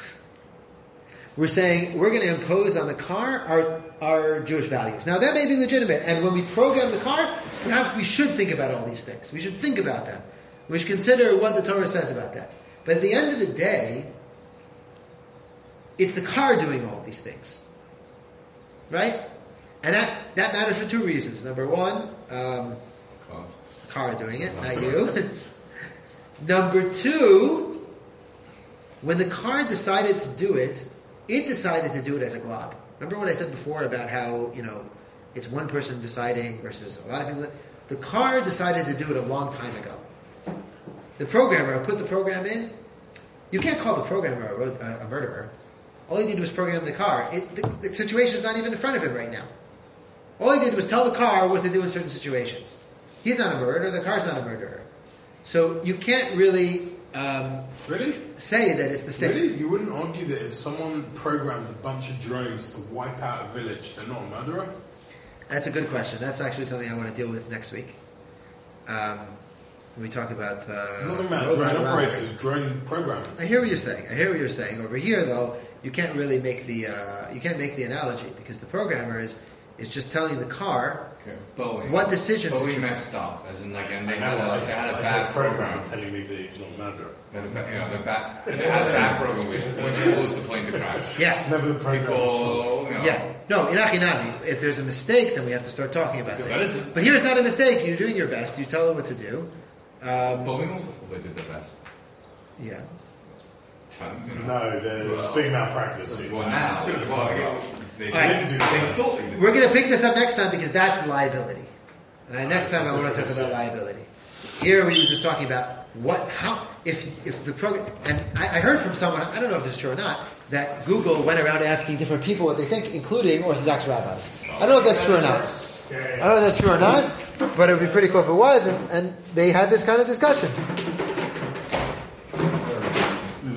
We're saying we're going to impose on the car our our Jewish values. Now that may be legitimate, and when we program the car, perhaps we should think about all these things. We should think about them. We should consider what the Torah says about that. But at the end of the day, it's the car doing all these things, right? And that that matters for two reasons. Number one, um, it's the car doing it, not you. Number two, when the car decided to do it, it decided to do it as a glob. Remember what I said before about how, you know, it's one person deciding versus a lot of people. The car decided to do it a long time ago. The programmer put the program in. You can't call the programmer a, a murderer. All he did was program the car. It, the, the situation is not even in front of him right now. All he did was tell the car what to do in certain situations. He's not a murderer. The car's not a murderer. So you can't really... Um, really? Say that it's the same. Really? You wouldn't argue that if someone programmed a bunch of drones to wipe out a village, they're not a murderer? That's a good question. That's actually something I want to deal with next week. Um, we talk about... Uh, Nothing about drone operators, drone programmers. I hear what you're saying. I hear what you're saying. Over here, though, you can't really make the uh, you can't make the analogy because the programmer is is just telling the car okay. Boeing, what decisions. Boeing messed up, as in like, and they had a, they had a bad program telling me that he's not a murderer. They had a, you know, bad, they had a bad program which, which caused the plane to crash. Yes, never the program. People, you know, yeah, no, in Achinami, if there's a mistake, then we have to start talking about that is it. it. But here it's not a mistake. You're doing your best. You tell them what to do. Um, Boeing also thought they did their best. Yeah. Tons, you know. No, there's well, big malpractice. Well, now, well, they right. didn't do that. We're going to pick this up next time because that's liability. And I, next time I want to talk about liability. Here we were just talking about what, how, if if the program, and I, I heard from someone, I don't know if this is true or not, that Google went around asking different people what they think, including Orthodox rabbis. I don't know if that's true or not. I don't know if that's true or not, but it would be pretty cool if it was, and, and they had this kind of discussion.